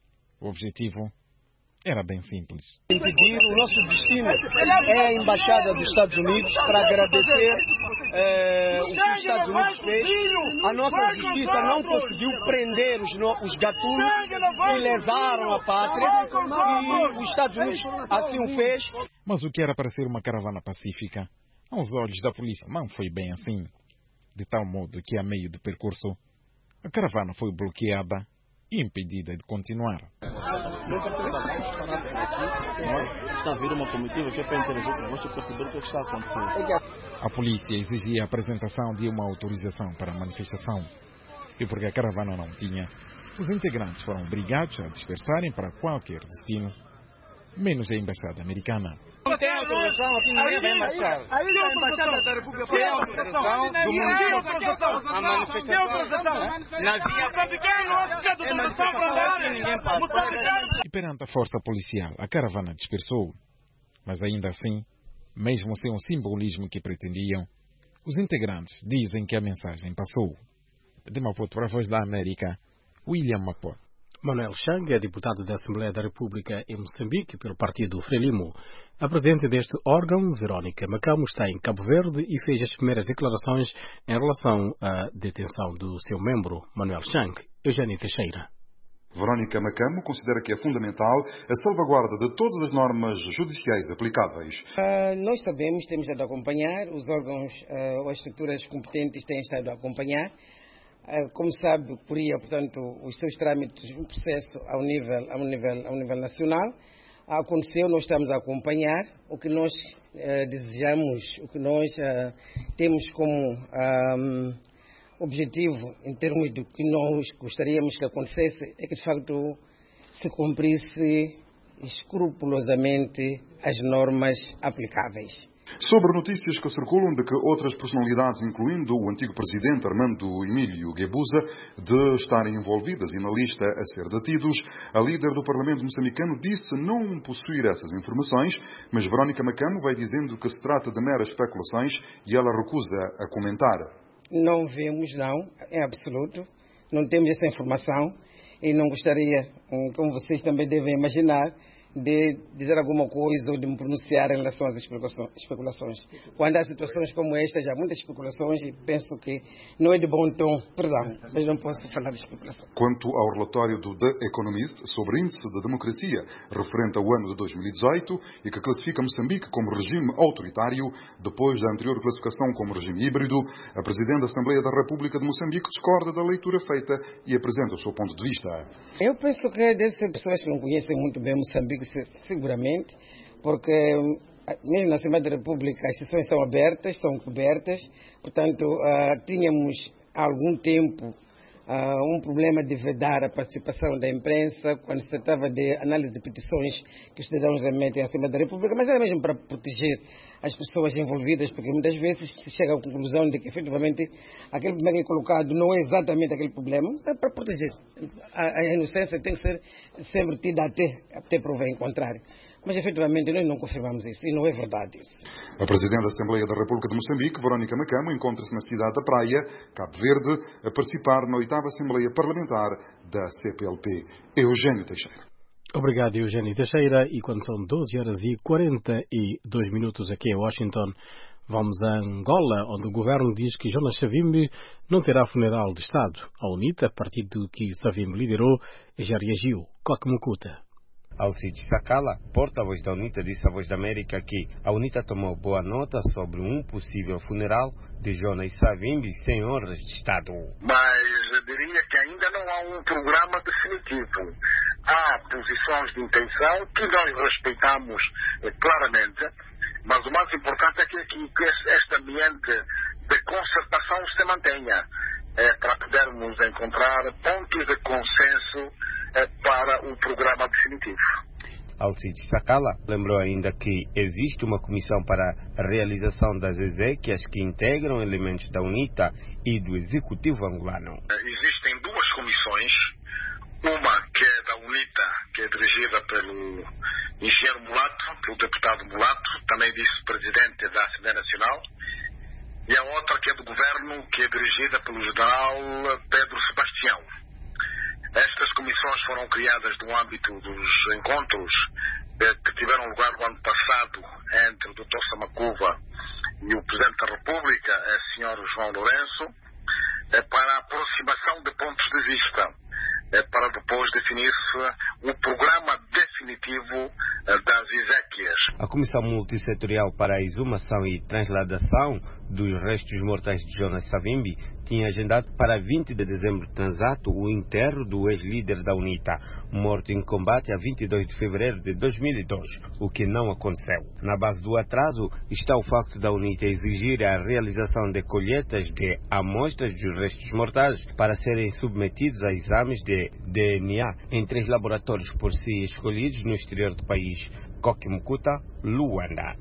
W: O objetivo era bem simples.
X: Impedir o nosso destino é a Embaixada dos Estados Unidos para agradecer eh, o que os Estados Unidos fez. A nossa justiça não conseguiu prender os, os gatunos que lesaram a pátria e os Estados Unidos assim o fez.
W: Mas o que era para ser uma caravana pacífica, aos olhos da polícia, não foi bem assim. De tal modo que, a meio do percurso, a caravana foi bloqueada e impedida de continuar.
E: Está a vir uma comitiva que é para interagir com você, perceber o que está acontecendo.
W: A polícia exigia a apresentação de uma autorização para a manifestação. E porque a caravana não tinha, os integrantes foram obrigados a dispersarem para qualquer destino, menos a Embaixada Americana.
X: Não tem autorização, aqui ninguém vai marchar. Aí a Embaixada da República tem autorização do município. A manifestação na via.
W: E perante a força policial, a caravana dispersou. Mas ainda assim, mesmo sem o simbolismo que pretendiam, os integrantes dizem que a mensagem passou. De Maputo para a Voz da América, William Maputo.
U: Manuel Chang é deputado da Assembleia da República em Moçambique pelo partido Frelimo. A presidente deste órgão, Verónica Macamo, está em Cabo Verde e fez as primeiras declarações em relação à detenção do seu membro, Manuel Chang. Eugênio Teixeira.
R: Verónica Macamo considera que é fundamental a salvaguarda de todas as normas judiciais aplicáveis.
S: Uh, nós sabemos, temos estado a acompanhar, os órgãos uh, ou as estruturas competentes têm estado a acompanhar. Uh, como sabe, por aí, portanto, os seus trâmites, um processo ao nível, ao nível, ao nível nacional, aconteceu, nós estamos a acompanhar. O que nós uh, desejamos, o que nós uh, temos como um, objetivo, em termos do que nós gostaríamos que acontecesse, é que, de facto, se cumprisse escrupulosamente as normas aplicáveis.
R: Sobre notícias que circulam de que outras personalidades, incluindo o antigo presidente Armando Emílio Guebuza, de estarem envolvidas e na lista a ser detidos, a líder do Parlamento moçambicano disse não possuir essas informações, mas Verónica Macamo vai dizendo que se trata de meras especulações e ela recusa a comentar.
S: Não vemos, não, em absoluto. Não temos essa informação e não gostaria, como vocês também devem imaginar, de dizer alguma coisa ou de me pronunciar em relação às especulações. Quando há situações como estas, há muitas especulações e penso que não é de bom tom, perdão, mas não posso falar de especulação.
R: Quanto ao relatório do The Economist sobre o índice de democracia referente ao ano de dois mil e dezoito e que classifica Moçambique como regime autoritário, depois da anterior classificação como regime híbrido, a Presidente da Assembleia da República de Moçambique discorda da leitura feita e apresenta o seu ponto de vista.
S: Eu penso que deve ser pessoas que não conhecem muito bem Moçambique, seguramente, porque mesmo na Assembleia da República as sessões são abertas, são cobertas, portanto uh, tínhamos há algum tempo uh, um problema de vedar a participação da imprensa quando se tratava de análise de petições que os cidadãos remetem à Assembleia da República, mas era mesmo para proteger as pessoas envolvidas, porque muitas vezes se chega à conclusão de que efetivamente aquele problema que é colocado não é exatamente aquele problema, é para proteger. A, a inocência tem que ser sempre tida até, até prova em contrário. Mas efetivamente nós não confirmamos isso e não é verdade isso.
R: A Presidente da Assembleia da República de Moçambique, Verónica Macamo, encontra-se na cidade da Praia, Cabo Verde, a participar na oitava Assembleia Parlamentar da C P L P. Eugênio Teixeira.
U: Obrigado, Eugênio Teixeira. E quando são doze horas e quarenta e dois minutos aqui em Washington, vamos a Angola, onde o governo diz que Jonas Savimbi não terá funeral de Estado. A UNITA, partido que Savimbi liderou, já reagiu. Coque Mucuta.
B: Alcides Sakala, porta-voz da UNITA, disse à Voz da América que a UNITA tomou boa nota sobre um possível funeral de Jonas Savimbi sem honras de Estado.
C: Mas eu diria que ainda não há um programa definitivo. Há posições de intenção que nós respeitamos eh, claramente, mas o mais importante é que, que, que este ambiente de concertação se mantenha, eh, para podermos encontrar pontos de consenso eh, para o programa definitivo.
B: Alcides Sakala lembrou ainda que existe uma comissão para a realização das exéquias que integram elementos da UNITA e do Executivo angolano.
C: Existem duas comissões, uma que é da UNITA, que é dirigida pelo engenheiro Mulato, pelo deputado Mulato, também vice-presidente da Assembleia Nacional, e a outra que é do governo, que é dirigida pelo general Pedro Sebastião. Estas comissões foram criadas no âmbito dos encontros eh, que tiveram lugar no ano passado entre o doutor Samacuva e o Presidente da República, o senhor João Lourenço, eh, para a aproximação de pontos de vista, eh, para depois definir-se o programa definitivo eh, das exéquias.
B: A Comissão Multissetorial para a Exumação e Transladação dos Restos Mortais de Jonas Savimbi tinha agendado para vinte de dezembro transato o enterro do ex-líder da UNITA, morto em combate a vinte e dois de fevereiro de dois mil e dois, o que não aconteceu. Na base do atraso está o facto da UNITA exigir a realização de colheitas de amostras dos restos mortais para serem submetidos a exames de D N A em três laboratórios por si escolhidos no exterior do país. Coque Mucuta, Luanda.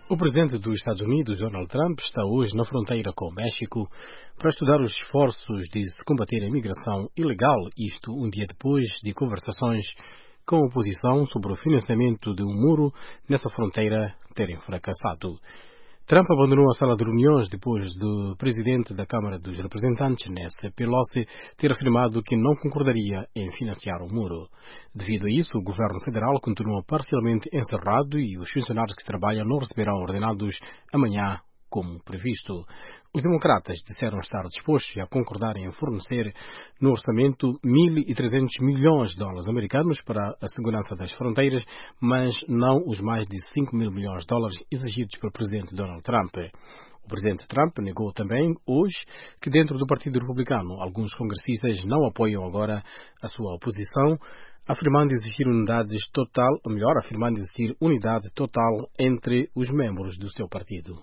U: O presidente dos Estados Unidos, Donald Trump, está hoje na fronteira com o México para estudar os esforços de se combater a imigração ilegal, isto um dia depois de conversações com a oposição sobre o financiamento de um muro nessa fronteira terem fracassado. Trump abandonou a sala de reuniões depois do presidente da Câmara dos Representantes, Nancy Pelosi, ter afirmado que não concordaria em financiar o muro. Devido a isso, o governo federal continua parcialmente encerrado e os funcionários que trabalham não receberão ordenados amanhã, como previsto. Os democratas disseram estar dispostos a concordar em fornecer no orçamento mil e trezentos milhões de dólares americanos para a segurança das fronteiras, mas não os mais de cinco mil milhões de dólares exigidos pelo presidente Donald Trump. O presidente Trump negou também hoje que dentro do Partido Republicano alguns congressistas não apoiam agora a sua oposição, afirmando exigir unidade total, ou melhor, afirmando exigir unidade total entre os membros do seu partido.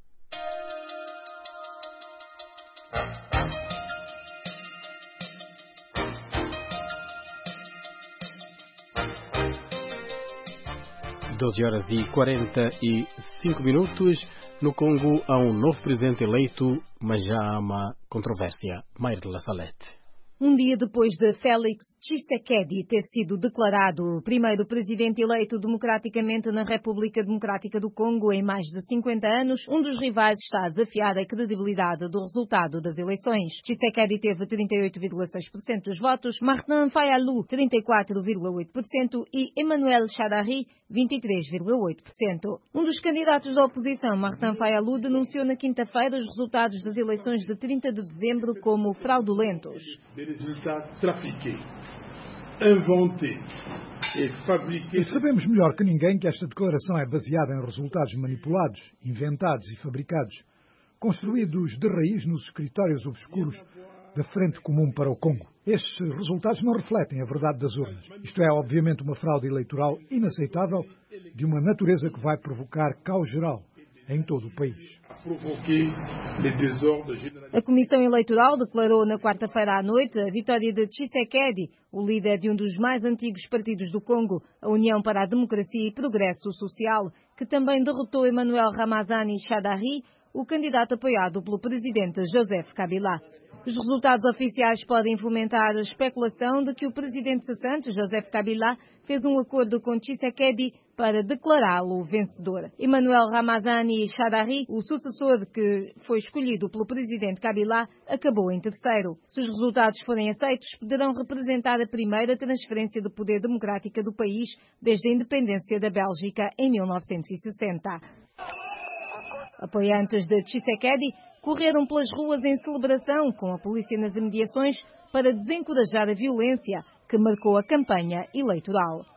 U: doze horas e quarenta e cinco minutos. No Congo há um novo presidente eleito, mas já há uma controvérsia. Mayrla Salete.
F: Um dia depois de Félix Tshisekedi ter sido declarado o primeiro presidente eleito democraticamente na República Democrática do Congo em mais de cinquenta anos, um dos rivais está a desafiar a credibilidade do resultado das eleições. Tshisekedi teve trinta e oito vírgula seis por cento dos votos, Martin Fayulu trinta e quatro vírgula oito por cento e Emmanuel Shadari vinte e três vírgula oito por cento. Um dos candidatos da oposição, Martin Fayulu, denunciou na quinta-feira os resultados das eleições de trinta de dezembro como fraudulentos.
A: E sabemos melhor que ninguém que esta declaração é baseada em resultados manipulados, inventados e fabricados, construídos de raiz nos escritórios obscuros da Frente Comum para o Congo. Estes resultados não refletem a verdade das urnas. Isto é, obviamente, uma fraude eleitoral inaceitável de uma natureza que vai provocar caos geral em todo o país.
F: A Comissão Eleitoral declarou na quarta-feira à noite a vitória de Tshisekedi, o líder de um dos mais antigos partidos do Congo, a União para a Democracia e Progresso Social, que também derrotou Emmanuel Ramazani Shadari, o candidato apoiado pelo presidente Joseph Kabila. Os resultados oficiais podem fomentar a especulação de que o presidente cessante, Joseph Kabila, fez um acordo com Tshisekedi para declará-lo vencedor. Emmanuel Ramazani Shadari, o sucessor que foi escolhido pelo presidente Kabila, acabou em terceiro. Se os resultados forem aceitos, poderão representar a primeira transferência de poder democrática do país desde a independência da Bélgica em mil novecentos e sessenta. Apoiantes de Tshisekedi correram pelas ruas em celebração, com a polícia nas imediações, para desencorajar a violência que marcou a campanha eleitoral.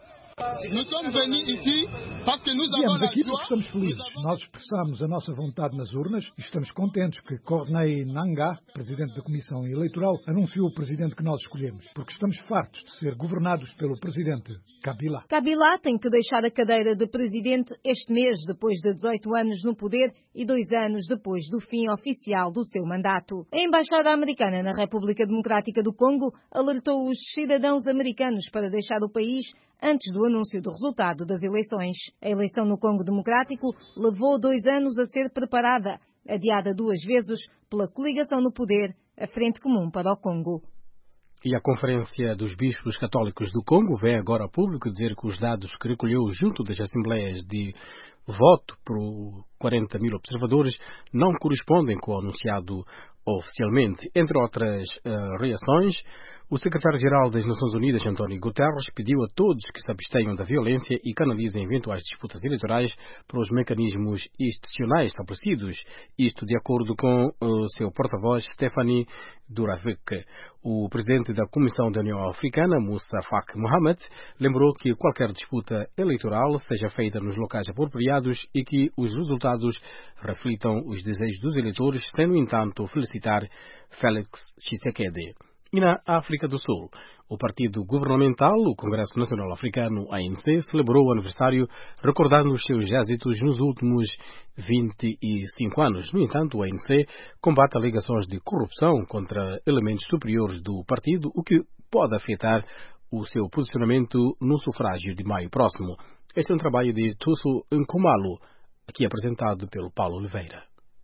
A: Viemos aqui porque estamos felizes. Nós expressamos a nossa vontade nas urnas e estamos contentes que Corneille Nangaa, presidente da Comissão Eleitoral, anunciou o presidente que nós escolhemos, porque estamos fartos de ser governados pelo presidente Kabila.
F: Kabila tem que deixar a cadeira de presidente este mês, depois de dezoito anos no poder e dois anos depois do fim oficial do seu mandato. A Embaixada Americana na República Democrática do Congo alertou os cidadãos americanos para deixar o país antes do anúncio do resultado das eleições. A eleição no Congo Democrático levou dois anos a ser preparada, adiada duas vezes pela coligação no poder, a Frente Comum para o Congo.
U: E a Conferência dos Bispos Católicos do Congo veio agora ao público dizer que os dados que recolheu junto das assembleias de voto por quarenta mil observadores não correspondem com o anunciado oficialmente. Entre outras uh, reações, o secretário-geral das Nações Unidas, António Guterres, pediu a todos que se abstenham da violência e canalizem eventuais disputas eleitorais para os mecanismos institucionais estabelecidos, isto de acordo com o seu porta-voz, Stephanie Dujarric. O presidente da Comissão da União Africana, Moussa Faki Mohamed, lembrou que qualquer disputa eleitoral seja feita nos locais apropriados e que os resultados reflitam os desejos dos eleitores, sem, no entanto, felicitar Félix Tshisekedi. E na África do Sul, o partido governamental, o Congresso Nacional Africano, A N C, celebrou o aniversário recordando os seus êxitos nos últimos vinte e cinco anos. No entanto, o A N C combate alegações de corrupção contra elementos superiores do partido, o que pode afetar o seu posicionamento no sufrágio de maio próximo. Este é um trabalho de Tuso Nkumalo, aqui apresentado pelo Paulo Oliveira.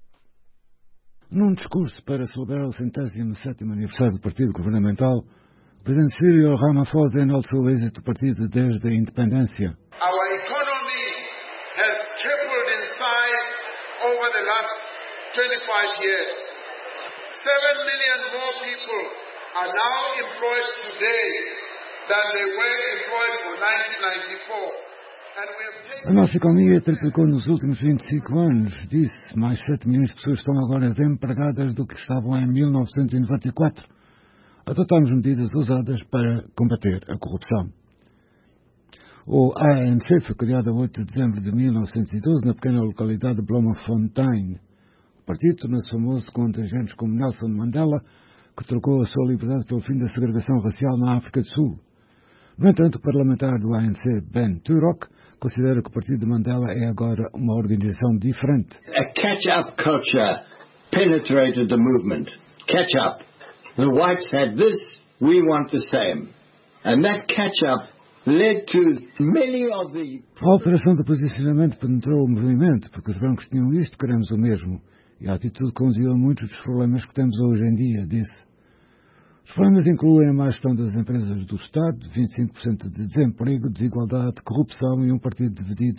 G: Num discurso para celebrar o centésimo sétimo aniversário do Partido Governamental, o presidente Cyril Ramaphosa enalteceu o êxito do partido desde a independência.
C: Our economy has tripled in size over the last twenty-five years. Seven million more people are now employed today than they were employed in nineteen ninety-four.
G: A nossa economia triplicou nos últimos vinte e cinco anos, disse. Mais sete milhões de pessoas estão agora desempregadas do que estavam em mil novecentos e noventa e quatro. Adotamos medidas usadas para combater a corrupção. O A N C foi criado a oito de dezembro de mil novecentos e doze na pequena localidade de Bloemfontein. O partido tornou-se famoso com dirigentes como Nelson Mandela, que trocou a sua liberdade pelo fim da segregação racial na África do Sul. No entanto, o parlamentar do A N C, Ben Turok, considera que o partido de Mandela é agora uma organização diferente.
H: A catch-up culture penetrated the movement. Catch-up. The whites had this, we want the same. And that catch-up led to many of the...
G: A operação de posicionamento penetrou o movimento, porque os brancos tinham isto, queremos o mesmo. E a atitude conduziu a muitos dos problemas que temos hoje em dia, disse. Os problemas incluem a má gestão das empresas do Estado, vinte e cinco por cento de desemprego, desigualdade, corrupção e um partido dividido.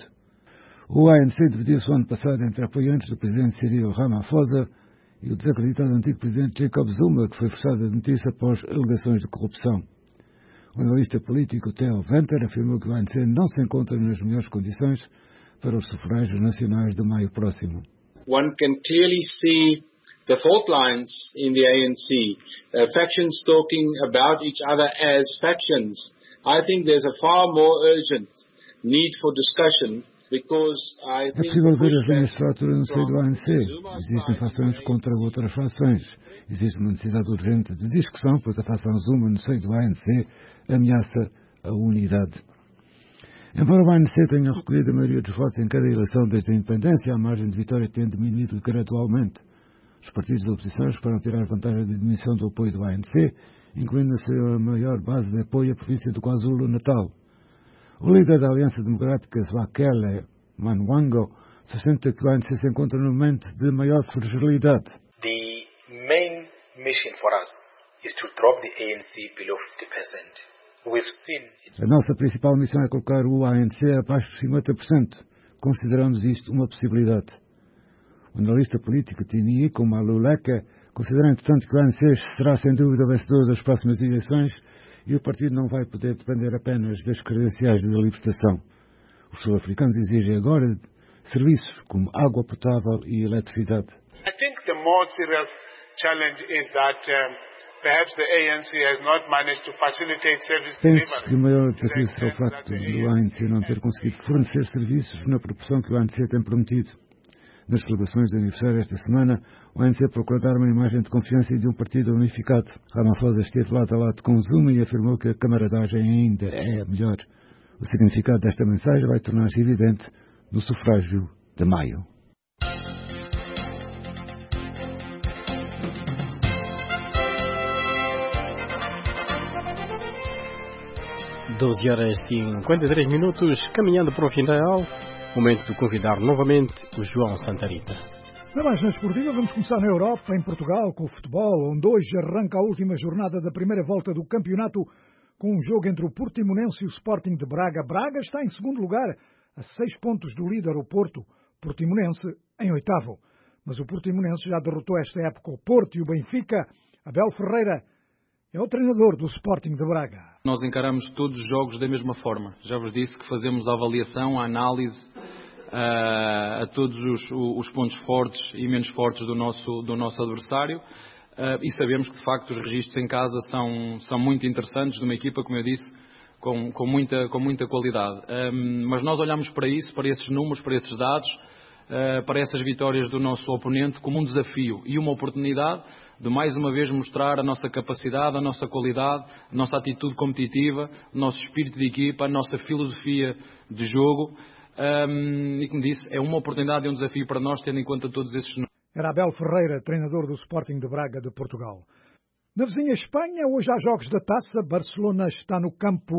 G: O A N C dividiu-se o ano passado entre apoiantes do presidente Cyril Ramaphosa e o desacreditado antigo presidente Jacob Zuma, que foi forçado a demitir-se após alegações de corrupção. O analista político Theo Venter afirmou que o A N C não se encontra nas melhores condições para os sufrágios nacionais de maio próximo.
I: One can clearly see the fault lines in the A N C, uh, factions talking about each other as factions. I think there's a far more urgent need for discussion because I think...
G: É possível ver as linhas de fratura no seio do A N C. Existem fações contra outras fações. Existe uma necessidade urgente de discussão, pois a fação Zuma no seio do A N C ameaça a unidade. Embora o A N C tenha recolhido a maioria dos votos em cada eleição desde a independência, a margem de vitória tem diminuído gradualmente. Os partidos da oposição esperam tirar vantagem da diminuição do apoio do A N C, incluindo a sua maior base de apoio a província do KwaZulu-Natal. O líder da Aliança Democrática, Zwakele Manwango, sustenta que o A N C se encontra num momento de maior fragilidade.
K: The main mission for us is to drop the A N C below fifty percent. We've seen it...
G: A nossa principal missão é colocar o A N C abaixo de cinquenta por cento. Consideramos isto uma possibilidade. O analista político Tini Maluleke considera, entretanto, que o A N C será sem dúvida vencedor das próximas eleições e o partido não vai poder depender apenas das credenciais de libertação. Os sul-africanos exigem agora serviços como água potável e eletricidade.
C: I think the more serious challenge is that um, perhaps the A N C has not managed to facilitate service delivery.
G: Penso que o maior desafio será o facto do A N C não ter conseguido fornecer serviços na proporção que o A N C tem prometido. Nas celebrações de aniversário esta semana, o A N C procurou dar uma imagem de confiança e de um partido unificado. Ramaphosa esteve lado a lado com Zuma e afirmou que a camaradagem ainda é a melhor. O significado desta mensagem vai tornar-se evidente no sufrágio de maio.
U: doze horas e cinquenta e três minutos, caminhando para o final. Momento de convidar novamente o João Santarita.
A: Na página esportiva, vamos começar na Europa, em Portugal, com o futebol, onde hoje arranca a última jornada da primeira volta do campeonato, com um jogo entre o Portimonense e o Sporting de Braga. Braga está em segundo lugar, a seis pontos do líder, o Porto. Portimonense em oitavo. Mas o Portimonense já derrotou esta época o Porto e o Benfica. Abel Ferreira é o treinador do Sporting de Braga.
Q: Nós encaramos todos os jogos da mesma forma. Já vos disse que fazemos a avaliação, a análise uh, a todos os, os pontos fortes e menos fortes do nosso, do nosso adversário. Uh, e sabemos que, de facto, os registros em casa são, são muito interessantes, de uma equipa, como eu disse, com, com, muita, com muita qualidade. Um, mas nós olhamos para isso, para esses números, para esses dados, uh, para essas vitórias do nosso oponente, como um desafio e uma oportunidade de, mais uma vez, mostrar a nossa capacidade, a nossa qualidade, a nossa atitude competitiva, o nosso espírito de equipa, a nossa filosofia de jogo. Um, e, como disse, é uma oportunidade e um desafio para nós, tendo em conta todos esses números.
A: Era Abel Ferreira, treinador do Sporting de Braga de Portugal. Na vizinha Espanha, hoje há jogos da Taça. Barcelona está no campo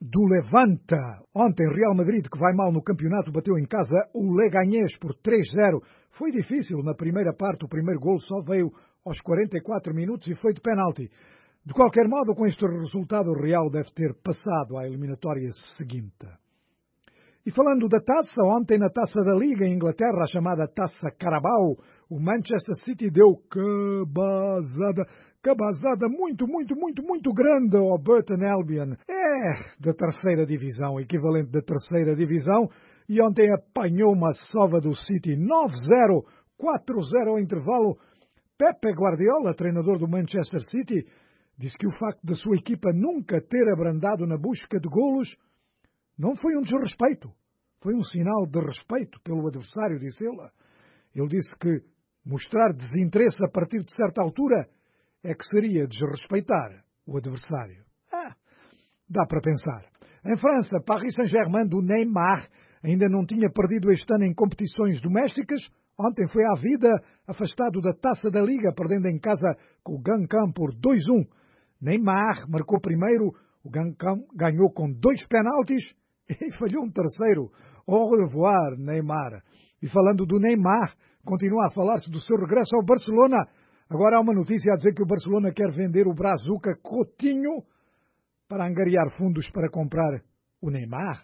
A: do Levante. Ontem, Real Madrid, que vai mal no campeonato, bateu em casa o Leganés por três a zero. Foi difícil na primeira parte, o primeiro gol só veio aos quarenta e quatro minutos e foi de penalti. De qualquer modo, com este resultado, o Real deve ter passado à eliminatória seguinte. E falando da taça, ontem na Taça da Liga em Inglaterra, a chamada Taça Carabao, o Manchester City deu cabazada, cabazada muito, muito, muito, muito grande ao Burton Albion. É, da terceira divisão, equivalente da terceira divisão, e ontem apanhou uma sova do City, nove a zero, quatro a zero ao intervalo. Pepe Guardiola, treinador do Manchester City, disse que o facto da sua equipa nunca ter abrandado na busca de golos não foi um desrespeito, foi um sinal de respeito pelo adversário, disse ele. Ele disse que mostrar desinteresse a partir de certa altura é que seria desrespeitar o adversário. Ah, dá para pensar. Em França, Paris Saint-Germain do Neymar ainda não tinha perdido este ano em competições domésticas. Ontem foi à vida, afastado da Taça da Liga, perdendo em casa com o Guingamp por dois a um. Neymar marcou primeiro, o Guingamp ganhou com dois penaltis e falhou um terceiro. Au revoir, Neymar. E falando do Neymar, continua a falar-se do seu regresso ao Barcelona. Agora há uma notícia a dizer que o Barcelona quer vender o Brazuca Coutinho para angariar fundos para comprar o Neymar.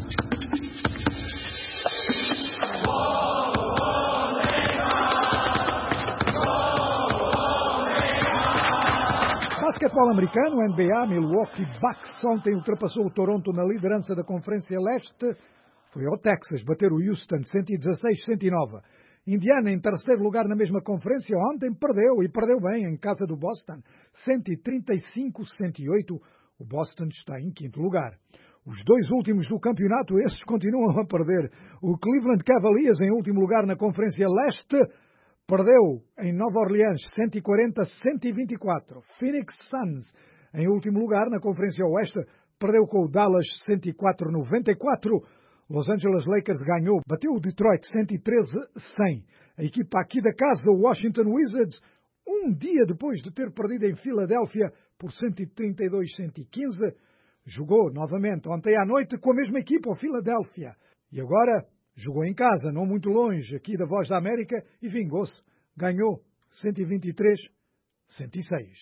A: Basquetebol americano, N B A, Milwaukee Bucks ontem ultrapassou o Toronto na liderança da Conferência Leste. Foi ao Texas bater o Houston cento e dezasseis a cento e nove. Indiana, em terceiro lugar na mesma conferência, ontem perdeu, e perdeu bem, em casa do Boston, cento e trinta e cinco a cento e oito. O Boston está em quinto lugar. Os dois últimos do campeonato, esses continuam a perder. O Cleveland Cavaliers, em último lugar na Conferência Leste, perdeu em Nova Orleans cento e quarenta a cento e vinte e quatro. Phoenix Suns, em último lugar na Conferência Oeste, perdeu com o Dallas cento e quatro a noventa e quatro. Los Angeles Lakers ganhou, bateu o Detroit cento e treze a cem. A equipa aqui da casa, o Washington Wizards, um dia depois de ter perdido em Filadélfia por cento e trinta e dois a cento e quinze, jogou novamente ontem à noite com a mesma equipa, o Filadélfia. E agora jogou em casa, não muito longe, aqui da Voz da América, e vingou-se. Ganhou cento e vinte e três a cento e seis.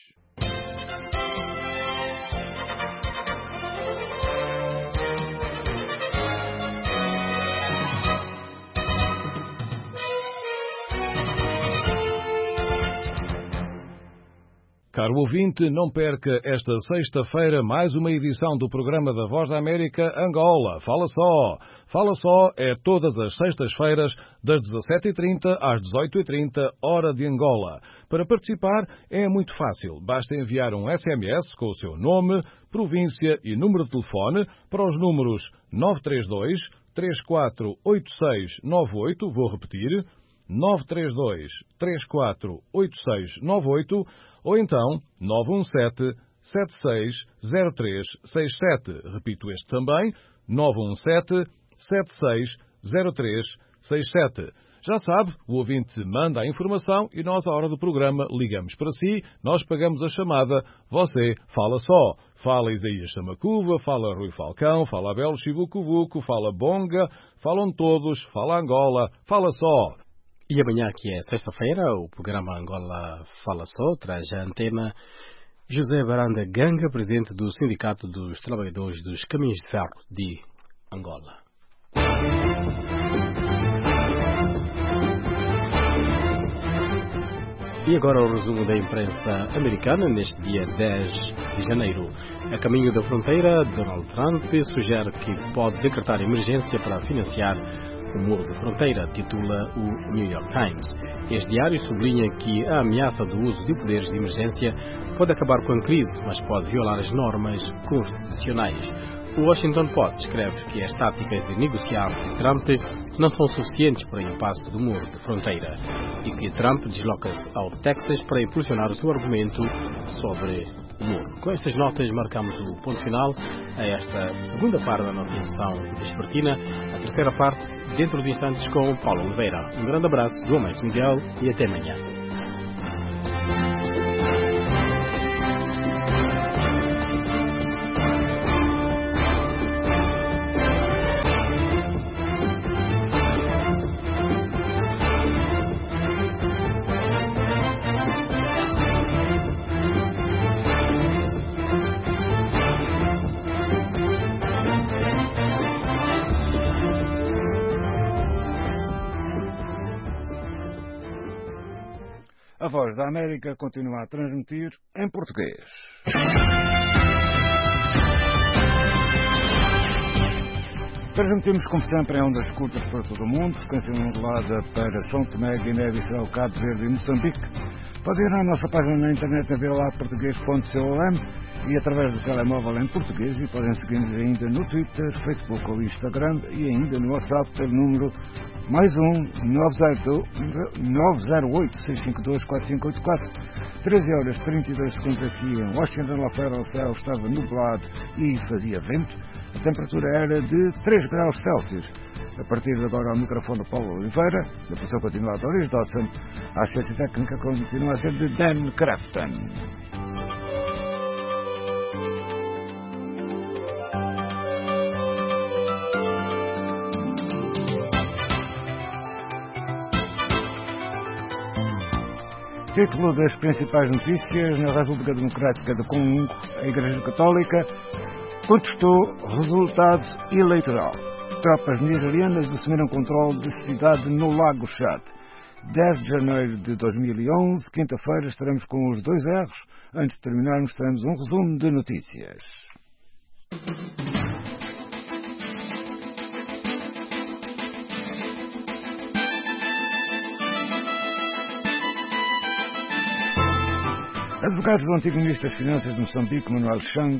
O: Caro ouvinte, não perca esta sexta-feira mais uma edição do programa da Voz da América Angola. Fala só! Fala só é todas as sextas-feiras, das dezassete e trinta às dezoito e trinta, hora de Angola. Para participar é muito fácil. Basta enviar um S M S com o seu nome, província e número de telefone para os números nove três dois, três quatro oito seis nove oito, vou repetir, nove três dois, três quatro oito seis nove oito, ou então nove um sete, sete seis zero três seis sete. Repito este também, nove um sete, sete seis zero três seis sete. Já sabe, o ouvinte manda a informação e nós, à hora do programa, ligamos para si, nós pagamos a chamada, você fala só. Fala Isaías Samacuva, fala Rui Falcão, fala Abel Chibucuvuco, fala Bonga, falam todos, fala Angola, fala só.
U: E amanhã, que é sexta-feira, o programa Angola Fala Só traz a antena José Baranda Ganga, presidente do Sindicato dos Trabalhadores dos Caminhos de Ferro de Angola. E agora o resumo da imprensa americana neste dia dez de janeiro. A caminho da fronteira, Donald Trump sugere que pode decretar emergência para financiar o muro de fronteira, titula o New York Times. Este diário sublinha que a ameaça do uso de poderes de emergência pode acabar com a crise, mas pode violar as normas constitucionais. O Washington Post escreve que as táticas de negociar de Trump não são suficientes para o impasse do muro de fronteira e que Trump desloca-se ao Texas para impulsionar o seu argumento sobre o muro. Com estas notas marcamos o ponto final a esta segunda parte da nossa edição vespertina, a terceira parte dentro de instantes com Paulo Oliveira. Um grande abraço do Homem Mundial e até amanhã.
G: Voz da América continua a transmitir em português. Transmitimos, como sempre, em ondas curtas para todo o mundo, frequência modulada para São Tomé, Guiné-Bissau, Cabo Verde e Moçambique. Pode ir na nossa página na internet a vira lá português ponto com e através do telemóvel em português, e podem seguir-nos ainda no Twitter, Facebook ou Instagram e ainda no WhatsApp pelo número mais um nove zero oito, seis cinco dois, quatro cinco oito quatro. treze horas e trinta e dois segundos aqui em Washington. Lá fora o céu estava nublado e fazia vento. A temperatura era de três graus Celsius. A partir de agora, ao microfone do Paulo Oliveira, da produção continua a Doris Dodson, a assistência técnica continua a ser de Dan Crafton. Título das principais notícias: na República Democrática do Congo, a Igreja Católica contestou resultado eleitoral. Tropas nigerianas assumiram controle de cidade no Lago Chad. dez de janeiro de dois mil e onze, quinta-feira, estaremos com os dois erros. Antes de terminarmos, teremos um resumo de notícias. Advogados do antigo Ministro das Finanças de Moçambique, Manuel Chang,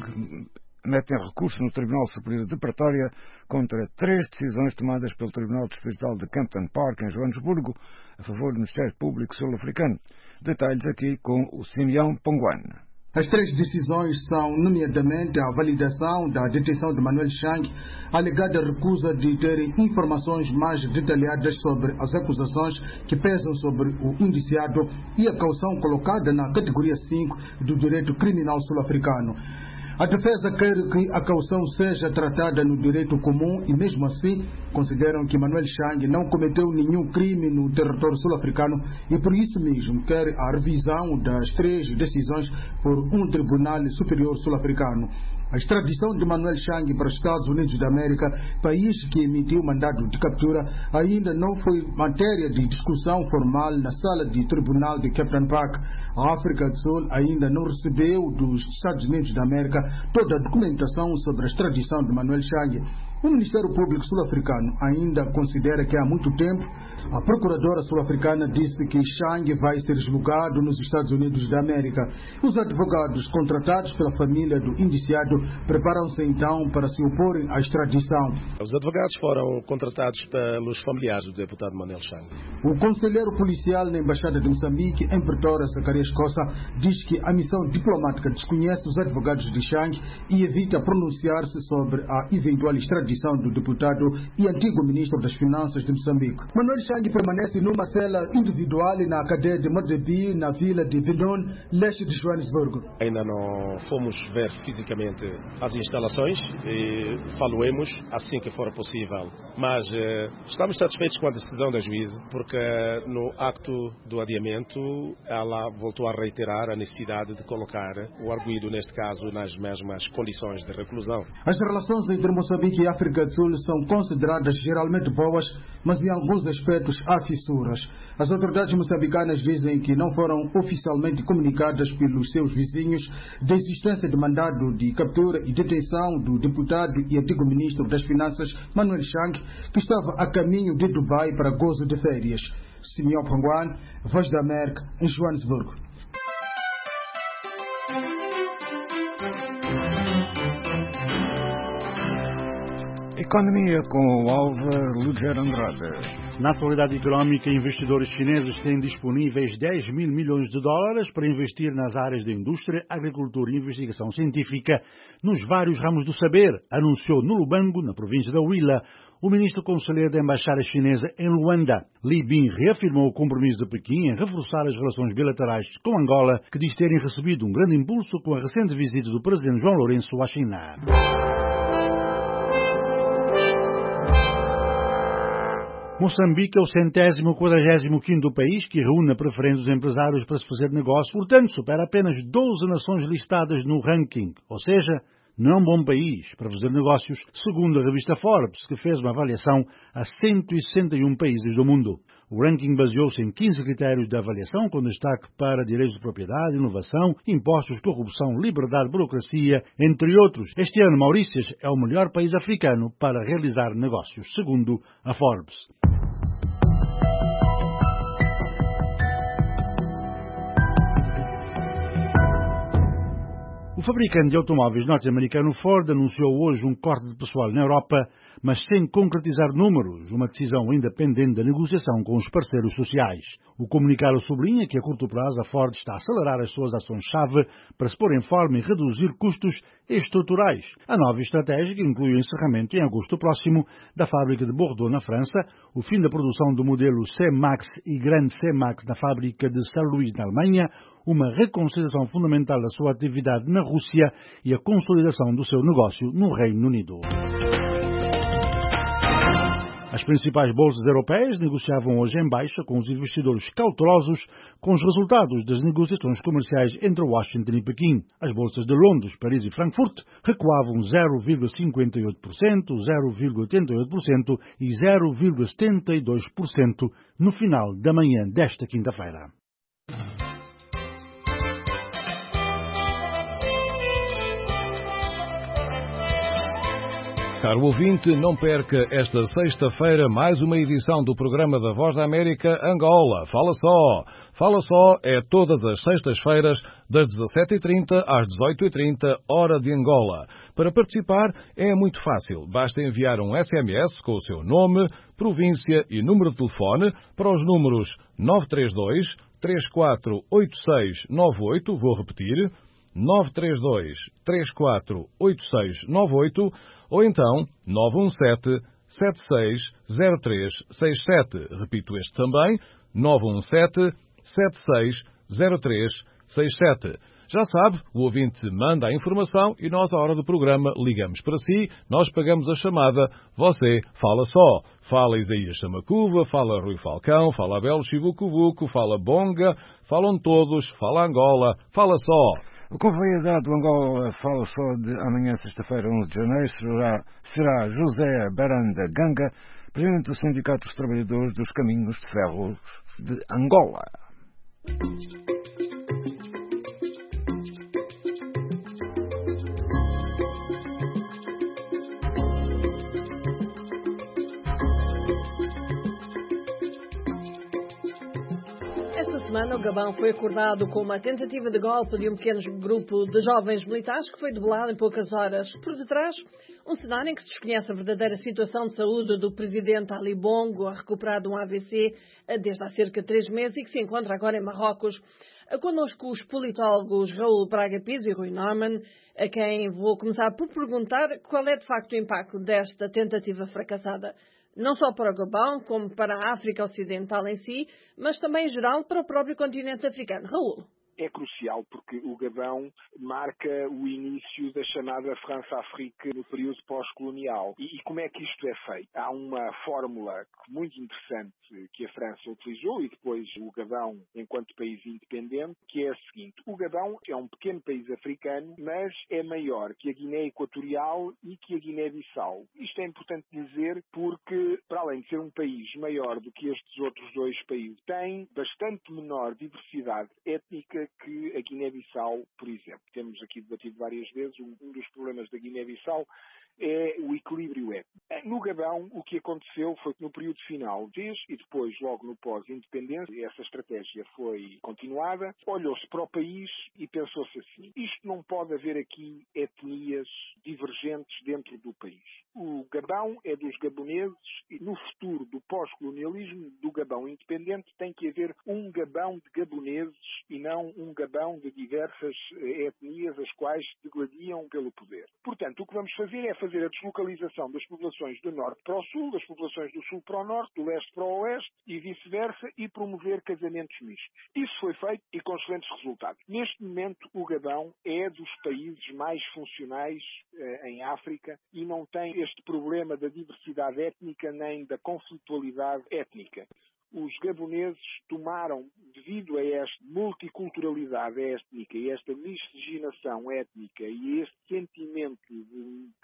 G: metem recurso no Tribunal Superior de Pretória contra três decisões tomadas pelo Tribunal Distrital de Kempton Park, em Joanesburgo, a favor do Ministério Público Sul-Africano. Detalhes aqui com o Simeão Ponguane.
D: As três decisões são, nomeadamente, a validação da detenção de Manuel Chang, a alegada recusa de ter informações mais detalhadas sobre as acusações que pesam sobre o indiciado e a caução colocada na categoria cinco do direito criminal sul-africano. A defesa quer que a caução seja tratada no direito comum e, mesmo assim, consideram que Manuel Chang não cometeu nenhum crime no território sul-africano e, por isso mesmo, quer a revisão das três decisões por um tribunal superior sul-africano. A extradição de Manuel Chang para os Estados Unidos da América, país que emitiu mandado de captura, ainda não foi matéria de discussão formal na sala de tribunal de Kempton Park. A África do Sul ainda não recebeu dos Estados Unidos da América toda a documentação sobre a extradição de Manuel Chang. O Ministério Público Sul-Africano ainda considera que há muito tempo a procuradora sul-africana disse que Chang vai ser julgado nos Estados Unidos da América. Os advogados contratados pela família do indiciado preparam-se então para se oporem à extradição.
V: Os advogados foram contratados pelos familiares do deputado Manuel Chang.
D: O conselheiro policial na Embaixada de Moçambique, em Pretória, Zacarias Costa, diz que a missão diplomática desconhece os advogados de Chang e evita pronunciar-se sobre a eventual extradição do deputado e antigo ministro das Finanças de Moçambique. Manuel Chang permanece numa cela individual na cadeia de Modebi, na vila de Vidon, leste de Joanesburgo.
V: Ainda não fomos ver fisicamente as instalações e faloemos assim que for possível. Mas eh, estamos satisfeitos com a decisão da juíza, porque no acto do adiamento ela voltou a reiterar a necessidade de colocar o arguido, neste caso, nas mesmas condições de reclusão.
D: As relações entre Moçambique e África do Sul são consideradas geralmente boas, mas em alguns aspectos há fissuras. As autoridades moçambicanas dizem que não foram oficialmente comunicadas pelos seus vizinhos da existência de mandado de captura e detenção do deputado e antigo ministro das Finanças, Manuel Chang, que estava a caminho de Dubai para gozo de férias. Simeão Ponguane, Voz da América, em Joanesburgo.
G: Economia com o Álvaro Lúger Andrade.
J: Na atualidade económica, investidores chineses têm disponíveis dez mil milhões de dólares para investir nas áreas de indústria, agricultura e investigação científica nos vários ramos do saber, anunciou no Lubango, na província da Huila, o ministro conselheiro da Embaixada Chinesa em Luanda. Li Bin reafirmou o compromisso de Pequim em reforçar as relações bilaterais com Angola, que diz terem recebido um grande impulso com a recente visita do presidente João Lourenço à China. Moçambique é o centésimo quadragésimo quinto país que reúne preferentes dos empresários para se fazer negócio, portanto supera apenas doze nações listadas no ranking, ou seja, não é um bom país para fazer negócios, segundo a revista Forbes, que fez uma avaliação a cento e sessenta e um países do mundo. O ranking baseou-se em quinze critérios de avaliação, com destaque para direitos de propriedade, inovação, impostos, corrupção, liberdade, burocracia, entre outros. Este ano, Maurícias é o melhor país africano para realizar negócios, segundo a Forbes. O fabricante de automóveis norte-americano Ford anunciou hoje um corte de pessoal na Europa, mas sem concretizar números, uma decisão ainda pendente da negociação com os parceiros sociais. O comunicado sublinha que a curto prazo a Ford está a acelerar as suas ações-chave para se pôr em forma e reduzir custos estruturais. A nova estratégia inclui o encerramento em agosto próximo da fábrica de Bordeaux, na França, o fim da produção do modelo C-Max e Grande C-Max na fábrica de Saint-Louis, na Alemanha, uma reconsideração fundamental da sua atividade na Rússia e a consolidação do seu negócio no Reino Unido. As principais bolsas europeias negociavam hoje em baixa, com os investidores cautelosos com os resultados das negociações comerciais entre Washington e Pequim. As bolsas de Londres, Paris e Frankfurt recuavam zero vírgula cinquenta e oito por cento, zero vírgula oitenta e oito por cento e zero vírgula setenta e dois por cento no final da manhã desta quinta-feira.
O: Caro ouvinte, não perca esta sexta-feira mais uma edição do programa da Voz da América Angola. Fala só! Fala só é todas as sextas-feiras, das dezassete e trinta às dezoito e trinta, hora de Angola. Para participar é muito fácil. Basta enviar um S M S com o seu nome, província e número de telefone para os números nove três dois, três quatro oito seis nove oito, vou repetir, nove três dois, três quatro oito seis nove oito, ou então nove um sete, sete seis zero três seis sete. Repito este também, nove um sete, sete seis zero três seis sete. Já sabe, o ouvinte manda a informação e nós, à hora do programa, ligamos para si, nós pagamos a chamada, você fala só. Fala Isaías Chamacuva, fala Rui Falcão, fala Abel Chivucuvuco, fala Bonga, falam todos, fala Angola, fala só.
G: O convoiador do Angola fala só de amanhã, sexta-feira, onze de janeiro, será, será José Baranda Ganga, presidente do Sindicato dos Trabalhadores dos Caminhos de Ferro de Angola.
L: O Gabão foi acordado com uma tentativa de golpe de um pequeno grupo de jovens militares que foi debelado em poucas horas. Por detrás, um cenário em que se desconhece a verdadeira situação de saúde do presidente Ali Bongo, a recuperar de um A V C desde há cerca de três meses e que se encontra agora em Marrocos. Connosco os politólogos Raul Braga Pires e Rui Norman, a quem vou começar por perguntar qual é de facto o impacto desta tentativa fracassada. Não só para o Gabão, como para a África Ocidental em si, mas também em geral para o próprio continente africano. Raul.
M: É crucial porque o Gabão marca o início da chamada França-África no período pós-colonial. E, e como é que isto é feito? Há uma fórmula muito interessante que a França utilizou e depois o Gabão enquanto país independente, que é a seguinte. O Gabão é um pequeno país africano, mas é maior que a Guiné Equatorial e que a Guiné-Bissau. Isto é importante dizer porque, para além de ser um país maior do que estes outros dois países, tem bastante menor diversidade étnica que a Guiné-Bissau, por exemplo. Temos aqui debatido várias vezes, um, um dos problemas da Guiné-Bissau é o equilíbrio étnico. No Gabão, o que aconteceu foi que no período final, desde e depois, logo no pós-independência, essa estratégia foi continuada, olhou-se para o país e pensou-se assim, isto não pode haver aqui etnias divergentes dentro do país. O Gabão é dos gaboneses e no futuro do pós-colonialismo, do Gabão independente, tem que haver um Gabão de gaboneses e não um Gabão de diversas etnias as quais degladiam pelo poder. Portanto, o que vamos fazer é fazer a deslocalização das populações do norte para o sul, das populações do sul para o norte, do leste para o oeste e vice-versa e promover casamentos mistos. Isso foi feito e com excelentes resultados. Neste momento, o Gabão é dos países mais funcionais eh, em África e não tem este problema da diversidade étnica nem da conflitualidade étnica. Os gaboneses tomaram, devido a esta multiculturalidade étnica e esta miscigenação étnica e este sentimento de, de pertença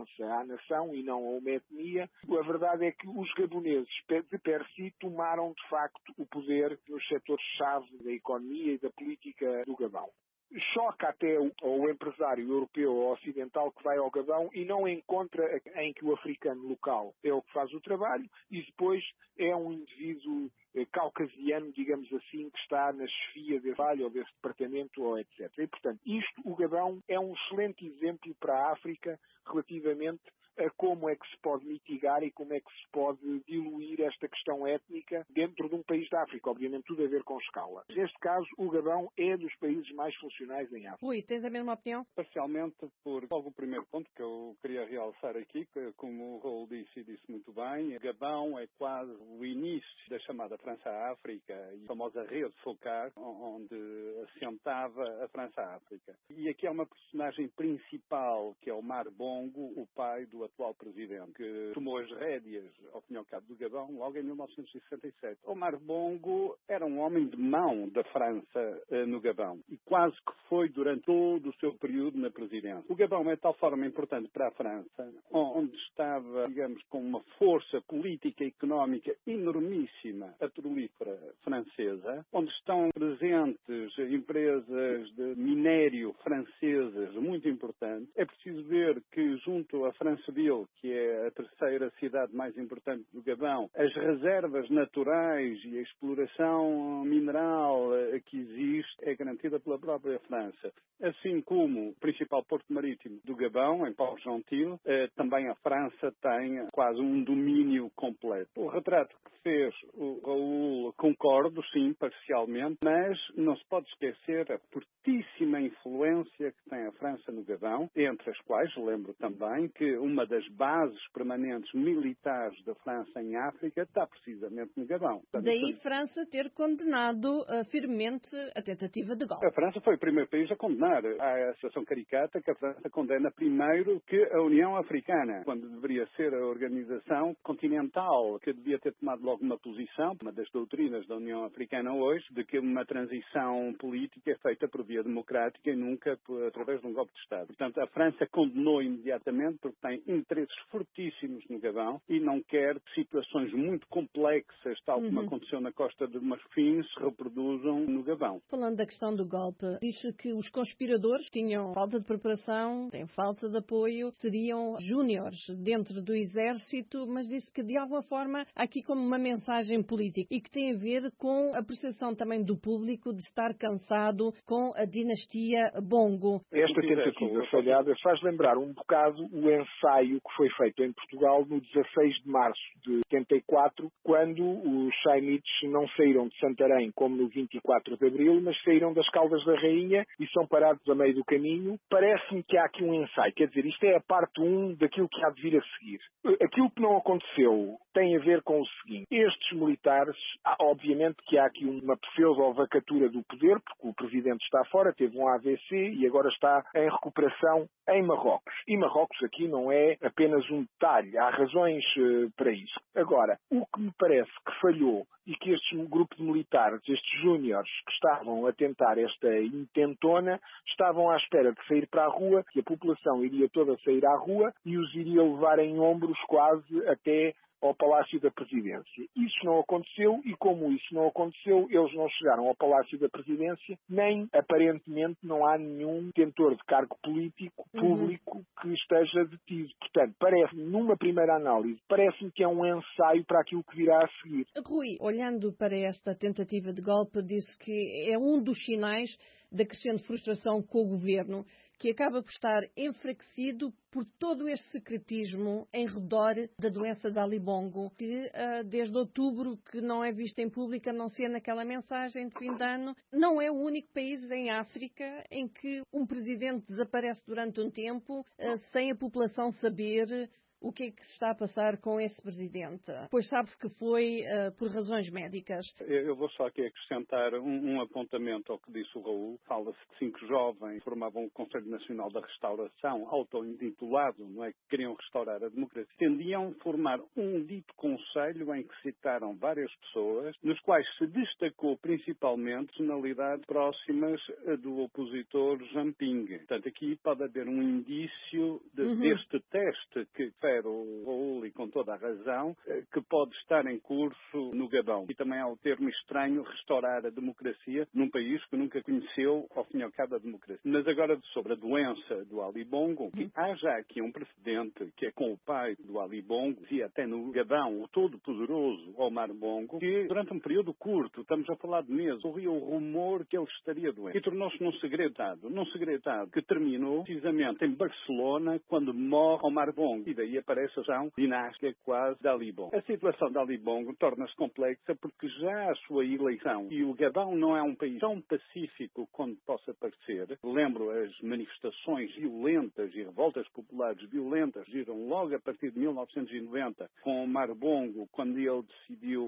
M: pertence à nação e não a uma etnia. A verdade é que os gaboneses, de per si, tomaram de facto o poder nos setores-chave da economia e da política do Gabão. Choca até o, o empresário europeu ou ocidental que vai ao Gabão e não encontra em que o africano local é o que faz o trabalho e depois é um indivíduo eh, caucasiano, digamos assim, que está na chefia desse trabalho ou desse departamento ou etcétera. E, portanto, isto, o Gabão, é um excelente exemplo para a África relativamente a como é que se pode mitigar e como é que se pode diluir esta questão étnica dentro de um país da África. Obviamente tudo a ver com escala. Neste caso, o Gabão é dos países mais funcionais em África.
F: Rui, tens a mesma opinião?
E: Parcialmente por logo o primeiro ponto que eu queria realçar aqui, que como o Raul disse e disse muito bem, Gabão é quase o início da chamada França-África e a famosa rede focar onde assentava a França-África. E aqui há uma personagem principal que é o Omar Bongo, o pai do atual presidente, que tomou as rédeas, ao fim e ao cabo, do Gabão logo em mil novecentos e sessenta e sete. Omar Bongo era um homem de mão da França eh, no Gabão e quase que foi durante todo o seu período na presidência. O Gabão é de tal forma importante para a França, onde estava, digamos, com uma força política e económica enormíssima, a petrolífera francesa, onde estão presentes empresas de minério francesas muito importantes. É preciso ver que junto à França que é a terceira cidade mais importante do Gabão, as reservas naturais e a exploração mineral que existe é garantida pela própria França. Assim como o principal porto marítimo do Gabão, em Port-Gentil, eh, também a França tem quase um domínio completo. O retrato que fez o Raul, concordo, sim, parcialmente, mas não se pode esquecer a fortíssima influência que tem a França no Gabão, entre as quais lembro também que uma das bases permanentes militares da França em África está precisamente no Gabão.
F: Daí França ter condenado uh, firmemente a tentativa de golpe.
E: A França foi o primeiro país a condenar. Há a situação caricata que a França condena primeiro que a União Africana, quando deveria ser a organização continental, que devia ter tomado logo uma posição, uma das doutrinas da União Africana hoje, de que uma transição política é feita por via democrática e nunca por, através de um golpe de Estado. Portanto, a França condenou imediatamente porque tem interesses fortíssimos no Gabão e não quer que situações muito complexas, tal como
F: uhum.
E: aconteceu na Costa do Marfim, se reproduzam no Gabão.
F: Falando da questão do golpe, diz que os conspiradores tinham falta de preparação, têm falta de apoio, seriam júniores dentro do exército, mas disse que de alguma forma há aqui como uma mensagem política e que tem a ver com a percepção também do público de estar cansado com a dinastia Bongo.
M: Esta tentativa falhada faz lembrar um bocado o ensaio que foi feito em Portugal no dezasseis de março de setenta e quatro, quando os chaimites não saíram de Santarém como no vinte e quatro de abril, mas saíram das Caldas da Rainha e são parados a meio do caminho. Parece-me que há aqui um ensaio, quer dizer, isto é a parte um daquilo que há de vir a seguir. Aquilo que não aconteceu tem a ver com o seguinte: estes militares, obviamente que há aqui uma pseudo-vacatura do poder, porque o presidente está fora, teve um A V C e agora está em recuperação em Marrocos. E Marrocos aqui não é apenas um detalhe, há razões uh, para isso. Agora, o que me parece que falhou e que este grupo de militares, estes júniores que estavam a tentar esta intentona, estavam à espera de sair para a rua, que a população iria toda sair à rua e os iria levar em ombros quase até ao Palácio da Presidência. Isso não aconteceu e, como isso não aconteceu, eles não chegaram ao Palácio da Presidência, nem, aparentemente, não há nenhum detentor de cargo político público uhum. que esteja detido. Portanto, parece, numa primeira análise, parece-me que é um ensaio para aquilo que virá a seguir.
F: Rui, olhando para esta tentativa de golpe, disse que é um dos sinais da crescente frustração com o governo, que acaba por estar enfraquecido por todo este secretismo em redor da doença da Ali Bongo, que uh, desde outubro que não é vista em público, a não ser naquela mensagem de fim de ano. Não é o único país em África em que um presidente desaparece durante um tempo uh, sem a população saber
L: O que é que se está a passar com esse presidente? Pois sabe-se que foi uh, por razões médicas.
E: Eu vou só aqui acrescentar um, um apontamento ao que disse o Raul. Fala-se que cinco jovens formavam o Conselho Nacional da Restauração, auto-intitulado, não é, que queriam restaurar a democracia. Tendiam a formar um dito conselho em que citaram várias pessoas, nos quais se destacou principalmente personalidades próximas do opositor Jinping. Portanto, aqui pode haver um indício de, uhum. deste teste que refere o Raul, e com toda a razão, que pode estar em curso no Gabão. E também há o termo estranho, restaurar a democracia num país que nunca conheceu, ao fim e ao cabo, a democracia. Mas agora, sobre a doença do Ali Bongo, que há já aqui um precedente, que é com o pai do Ali Bongo, e até no Gabão, o todo-poderoso Omar Bongo, que durante um período curto, estamos a falar de meses, corria o rumor que ele estaria doente. E tornou-se num segredado, num segredado que terminou precisamente em Barcelona, quando morre Omar Bongo. E daí aparece a ação dinástica quase de Ali Bongo. A situação de Ali Bongo torna-se complexa porque já a sua eleição, e o Gabão não é um país tão pacífico quanto possa parecer. Lembro as manifestações violentas e revoltas populares violentas surgiram logo a partir de mil novecentos e noventa com Omar Bongo, quando ele decidiu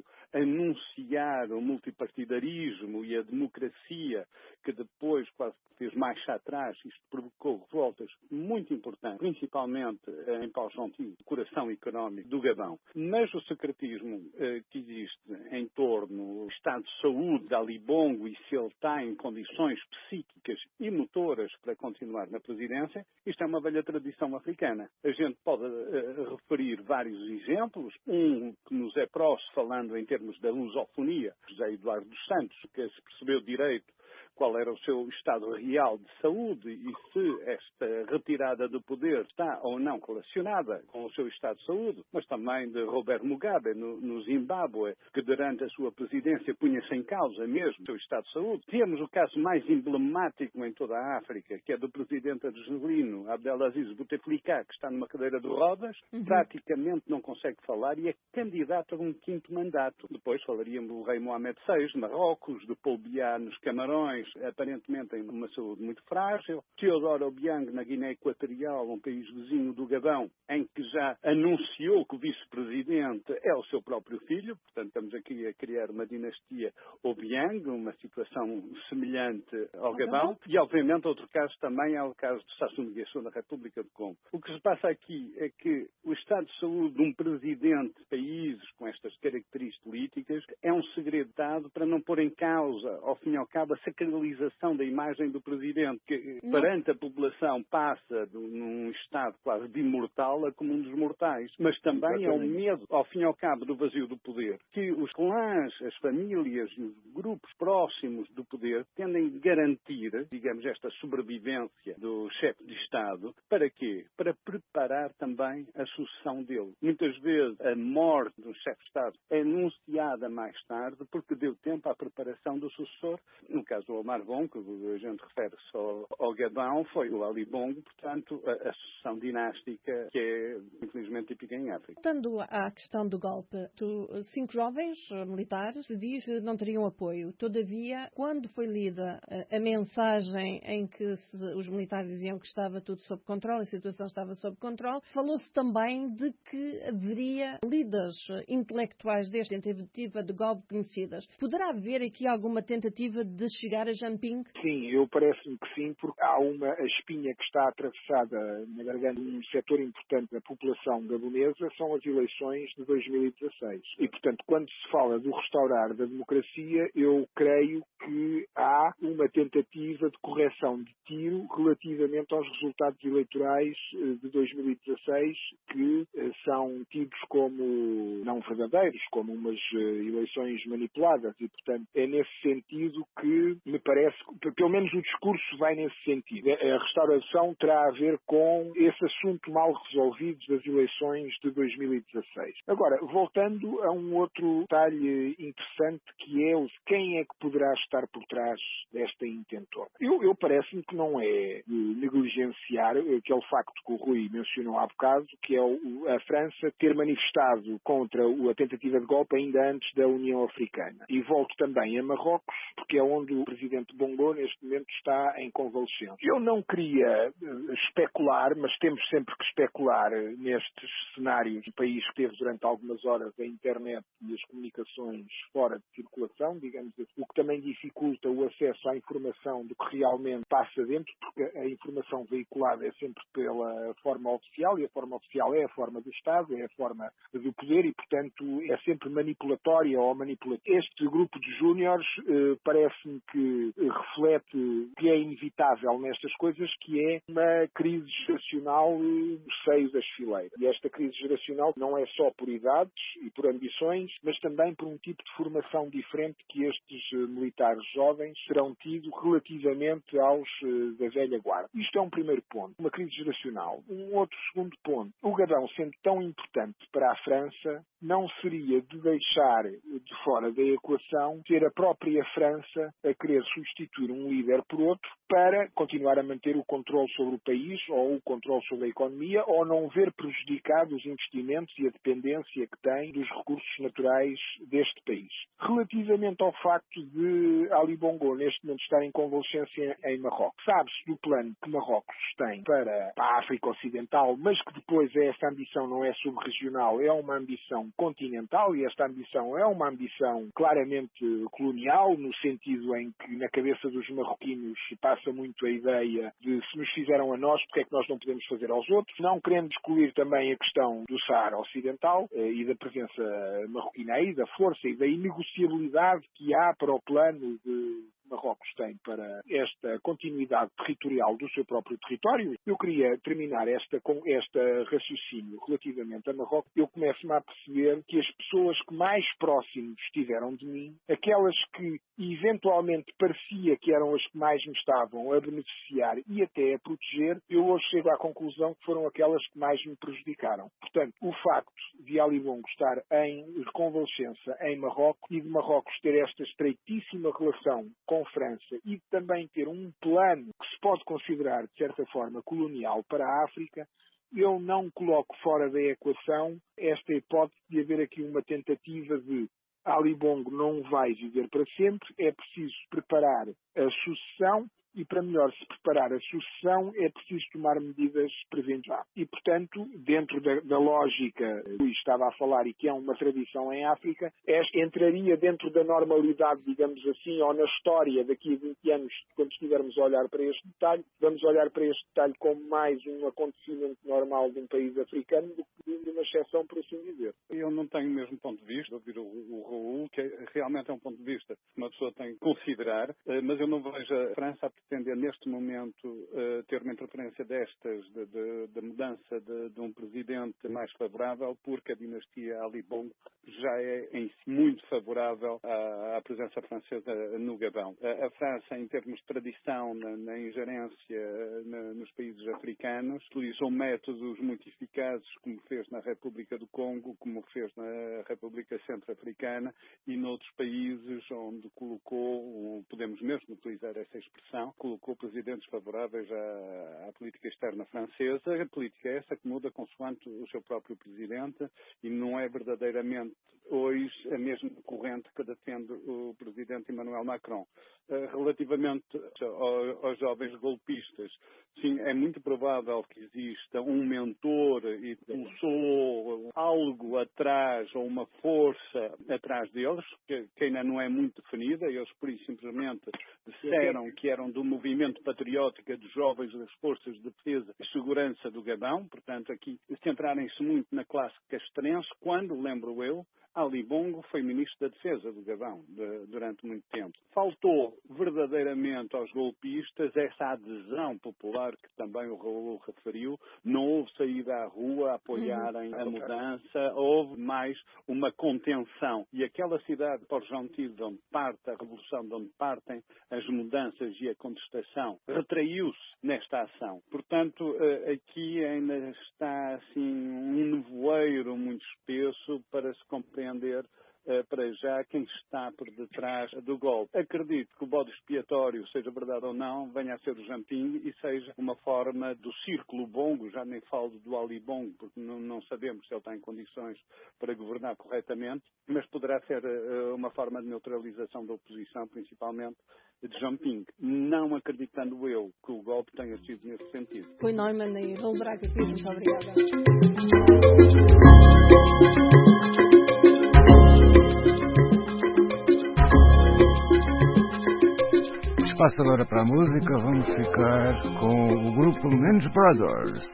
E: anunciar o multipartidarismo e a democracia, que depois quase fez marcha atrás. Isto provocou revoltas muito importantes, principalmente em Pau-Gentil, coração económico do Gabão. Mas o secretismo eh, que existe em torno do estado de saúde de Ali Bongo, e se ele está em condições psíquicas e motoras para continuar na presidência, isto é uma velha tradição africana. A gente pode eh, referir vários exemplos. Um que nos é próximo, falando em termos da lusofonia, José Eduardo dos Santos, que se percebeu direito qual era o seu estado real de saúde e se esta retirada do poder está ou não relacionada com o seu estado de saúde, mas também de Robert Mugabe no, no Zimbábue, que durante a sua presidência punha-se em causa mesmo o seu estado de saúde. Temos o caso mais emblemático em toda a África, que é do presidente argelino Abdelaziz Bouteflika, que está numa cadeira de rodas, uhum. praticamente não consegue falar e é candidato a um quinto mandato. Depois falaríamos do rei Mohamed seis de Marrocos, do Paul Biya nos Camarões, aparentemente em uma saúde muito frágil. Teodoro Obiang na Guiné Equatorial, um país vizinho do Gabão, em que já anunciou que o vice-presidente é o seu próprio filho. Portanto, estamos aqui a criar uma dinastia Obiang, uma situação semelhante ao Gabão. E, obviamente, outro caso também é o caso de Sassou Nguesso na República do Congo. O que se passa aqui é que o estado de saúde de um presidente de países com estas características políticas é um segredado para não pôr em causa, ao fim e ao cabo, a sacralização da imagem do presidente, que não. perante a população passa de um estado quase de imortal a como um dos mortais. Mas também é o medo, ao fim e ao cabo, do vazio do poder, que os clãs, as famílias e os grupos próximos do poder tendem a garantir, digamos, esta sobrevivência do chefe de Estado. Para quê? Para preparar também a sucessão dele. Muitas vezes a morte do chefe de Estado é anunciada mais tarde porque deu tempo à preparação do sucessor. No caso do Omar Bongo, que a gente refere-se ao, ao Gabão, foi o Ali Bongo, portanto, a, a sucessão dinástica que é, infelizmente, típica em África.
L: Voltando à questão do golpe, tu, cinco jovens militares diz que não teriam apoio. Todavia, quando foi lida a, a mensagem em que se, os militares diziam que estava tudo sob controle, a situação estava sob controle, falou-se também de que haveria líderes intelectuais desta tentativa de golpe conhecidas. Poderá haver aqui alguma tentativa de chegar a Jinping?
M: Sim, eu parece-me que sim, porque há uma espinha que está atravessada na garganta de um setor importante da população gabonesa, são as eleições de dois mil e dezasseis. E, portanto, quando se fala do restaurar da democracia, eu creio que há uma tentativa de correção de tiro relativamente aos resultados eleitorais de dois mil e dezasseis, que são tidos como não verdadeiros, como umas eleições manipuladas. E, portanto, é nesse sentido que me parece, que pelo menos o discurso vai nesse sentido. A restauração terá a ver com esse assunto mal resolvido das eleições de dois mil e dezasseis. Agora, voltando a um outro detalhe interessante, que é o quem é que poderá estar por trás desta intentona. Eu, eu parece-me que não é negligenciar aquele facto que o Rui mencionou há bocado, que é o, a França ter manifestado contra a tentativa de golpe ainda antes da União Africana. E volto também a Marrocos, porque é onde o presidente presidente Bongo neste momento está em convalescência. Eu não queria especular, mas temos sempre que especular nestes cenários. O país que teve durante algumas horas a internet e as comunicações fora de circulação, digamos assim, o que também dificulta o acesso à informação do que realmente passa dentro, porque a informação veiculada é sempre pela forma oficial, e a forma oficial é a forma do Estado, é a forma do poder e, portanto, é sempre manipulatória ou manipulativa. Este grupo de júniores eh, parece-me que reflete que é inevitável nestas coisas, que é uma crise geracional no seio das fileiras. E esta crise geracional não é só por idades e por ambições, mas também por um tipo de formação diferente que estes eh, militares jovens terão tido relativamente aos eh, da velha guarda. Isto é um primeiro ponto, uma crise geracional. Um outro segundo ponto, o Gabão sendo tão importante para a França, não seria de deixar de fora da equação ter a própria França a querer substituir um líder por outro para continuar a manter o controle sobre o país ou o controle sobre a economia, ou não ver prejudicados os investimentos e a dependência que tem dos recursos naturais deste país. Relativamente ao facto de Ali Bongo neste momento estar em convalescência em Marrocos, sabe-se do plano que Marrocos tem para a África Ocidental, mas que depois esta ambição não é subregional, é uma ambição continental, e esta ambição é uma ambição claramente colonial, no sentido em que na cabeça dos marroquinos passa muito a ideia de se nos fizeram a nós, porque é que nós não podemos fazer aos outros, não querendo excluir também a questão do Saara Ocidental eh, e da presença marroquina aí, da força e da inegociabilidade que há para o plano de Marrocos tem para esta continuidade territorial do seu próprio território. Eu queria terminar esta, com este raciocínio relativamente a Marrocos. Eu começo-me a perceber que as pessoas que mais próximos estiveram de mim, aquelas que eventualmente parecia que eram as que mais me estavam a beneficiar e até a proteger, eu hoje chego à conclusão que foram aquelas que mais me prejudicaram. Portanto, o facto de Ali Bongo estar em convalescença em Marrocos e de Marrocos ter esta estreitíssima relação com a França e também ter um plano que se pode considerar, de certa forma, colonial para a África, eu não coloco fora da equação esta hipótese de haver aqui uma tentativa de Ali Bongo não vai viver para sempre, é preciso preparar a sucessão e para melhor se preparar a sucessão é preciso tomar medidas preventivas. E, portanto, dentro da, da lógica que Luís estava a falar e que é uma tradição em África, esta entraria dentro da normalidade, digamos assim, ou na história daqui a vinte anos, quando estivermos a olhar para este detalhe, vamos olhar para este detalhe como mais um acontecimento normal de um país africano do que de uma exceção, por assim dizer.
E: Eu não tenho o mesmo ponto de vista, ouvir o, o Raul, que realmente é um ponto de vista que uma pessoa tem que considerar, mas eu não vejo a França a pretender neste momento uh, ter uma interferência destas, de, de, de mudança de, de um presidente mais favorável, porque a dinastia Ali Bongo já é em si muito favorável à, à presença francesa no Gabão. A, a França, em termos de tradição na, na ingerência na, nos países africanos, utilizou métodos muito eficazes, como fez na República do Congo, como fez na República Centro-Africana e noutros países onde colocou, podemos mesmo utilizar essa expressão, colocou presidentes favoráveis à, à política externa francesa. A política é essa que muda consoante o seu próprio presidente e não é verdadeiramente hoje a mesma corrente que defende o presidente Emmanuel Macron. Relativamente aos jovens golpistas, sim, é muito provável que exista um mentor e pulsou algo atrás ou uma força atrás deles, que, que ainda não é muito definida. Eles, por isso, simplesmente disseram que eram do movimento patriótico dos jovens das forças de defesa e segurança do Gabão. Portanto, aqui centrarem-se muito na classe castrense, quando, lembro eu, Ali Bongo foi ministro da Defesa do Gabão de, durante muito tempo. Faltou verdadeiramente aos golpistas essa adesão popular que também o Raul referiu. Não houve saída à rua a apoiarem a mudança, houve mais uma contenção. E aquela cidade de Port-Gentil, de onde parte a revolução, de onde partem as mudanças e a contestação, retraiu-se nesta ação. Portanto, aqui ainda está assim um nevoeiro muito espesso para se compreender para já, quem está por detrás do golpe. Acredito que o bode expiatório, seja verdade ou não, venha a ser o Jamping e seja uma forma do círculo Bongo, já nem falo do Ali Bongo, porque não, não sabemos se ele está em condições para governar corretamente, mas poderá ser uh, uma forma de neutralização da oposição, principalmente de Jamping, não acreditando eu que o golpe tenha sido nesse sentido.
L: Foi Neumann e Raul Braga, muito obrigada.
G: Espaço agora para a música, vamos ficar com o grupo Men's Brothers.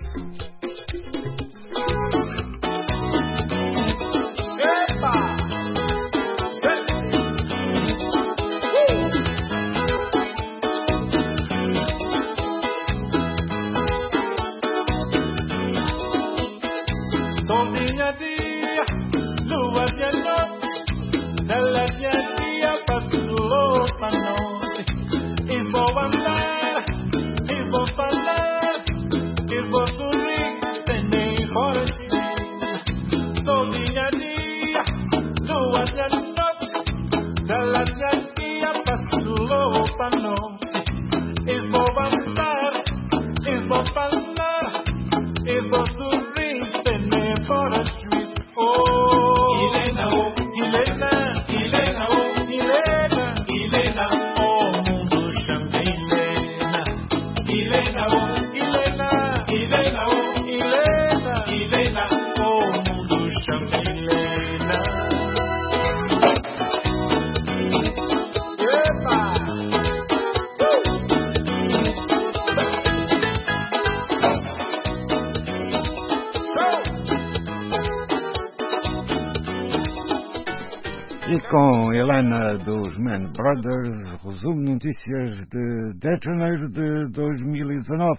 G: E com Helena dos Men Brothers, resumo notícias de dez de janeiro de dois mil e dezanove.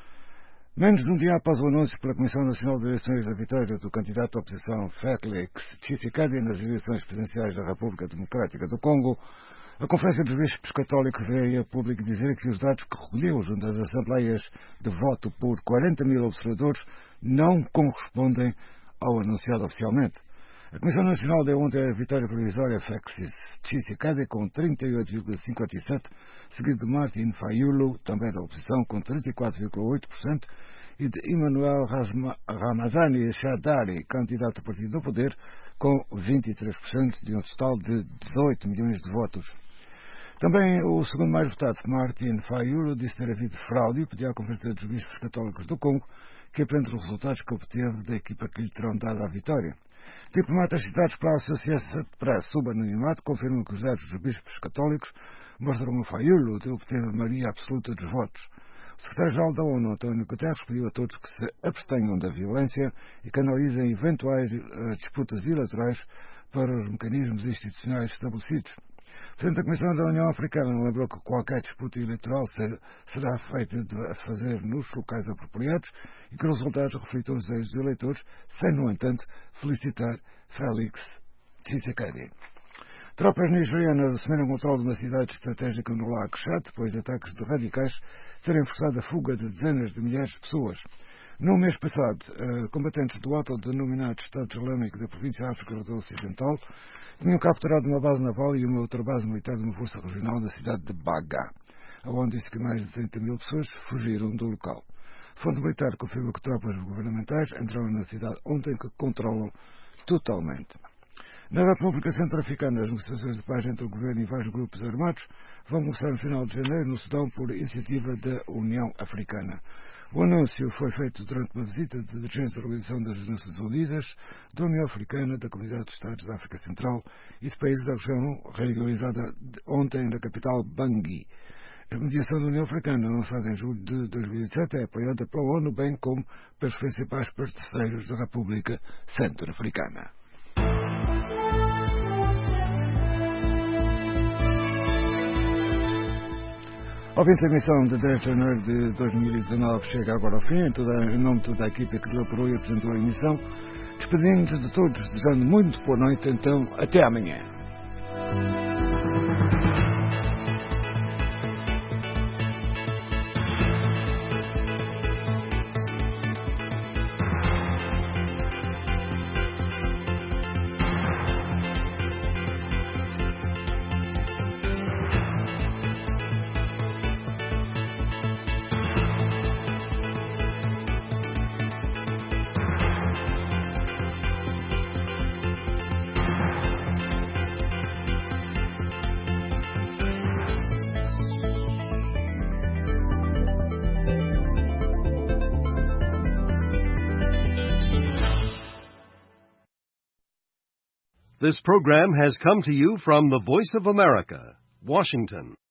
G: Menos de um dia após o anúncio pela Comissão Nacional de Eleições da vitória do candidato à oposição Félix Tshisekedi nas eleições presidenciais da República Democrática do Congo, a Conferência dos Bispos Católicos veio a público dizer que os dados que recolheu junto às assembleias de voto por quarenta mil observadores não correspondem ao anunciado oficialmente. A Comissão Nacional deu ontem a vitória provisória a Félix Tshisekedi com trinta e oito vírgula cinquenta e sete por cento, seguido de Martin Fayulu, também da oposição, com trinta e quatro vírgula oito por cento, e de Emmanuel Ramazani Shadari, candidato do Partido do Poder, com vinte e três por cento de um total de dezoito milhões de votos. Também o segundo mais votado, Martin Fayulu, disse ter havido fraude e pediu à Conferência dos Bispos Católicos do Congo que aprenda os resultados que obteve da equipa que lhe terão dado a vitória. Diplomatas citados pela Associação Press Subanonimato confirmam que os dados dos bispos católicos mostram a Fayulu de obter a maioria absoluta dos votos. O secretário-geral da ONU, António Guterres, pediu a todos que se abstenham da violência e canalizem eventuais uh, disputas eleitorais para os mecanismos institucionais estabelecidos. O Presidente da Comissão da União Africana lembrou que qualquer disputa eleitoral será feita a fazer nos locais apropriados e que os resultados reflitam os desejos dos eleitores, sem, no entanto, felicitar Félix Tshisekedi. Tropas nigerianas assumiram o controle de uma cidade estratégica no Lago Chad, depois de ataques de radicais terem forçado a fuga de dezenas de milhares de pessoas. No mês passado, uh, combatentes do autodenominado Estado Islâmico da província de África Ocidental tinham capturado uma base naval e uma outra base militar de uma força regional na cidade de Baga. A ONU disse que mais de trinta mil pessoas fugiram do local. A fonte militar confirma que tropas governamentais entraram na cidade ontem, que controlam totalmente. Na República Centro-Africana, as negociações de paz entre o governo e vários grupos armados vão começar no final de janeiro no Sudão por iniciativa da União Africana. O anúncio foi feito durante uma visita de dirigentes da Organização das Nações Unidas, da União Africana, da Comunidade de Estados da África Central e de países da região, realizada ontem na capital Bangui. A mediação da União Africana, lançada em julho de dois mil e sete, é apoiada pela ONU, bem como pelos principais parceiros da República Centro-Africana. Ouvintes, a emissão de dez de janeiro de dois mil e dezanove chega agora ao fim. Em, toda, em nome de toda a equipe que elaborou e apresentou a emissão, despedindo-nos de todos, desejando muito boa noite. Então, até amanhã.
N: This program has come to you from the Voice of America, Washington.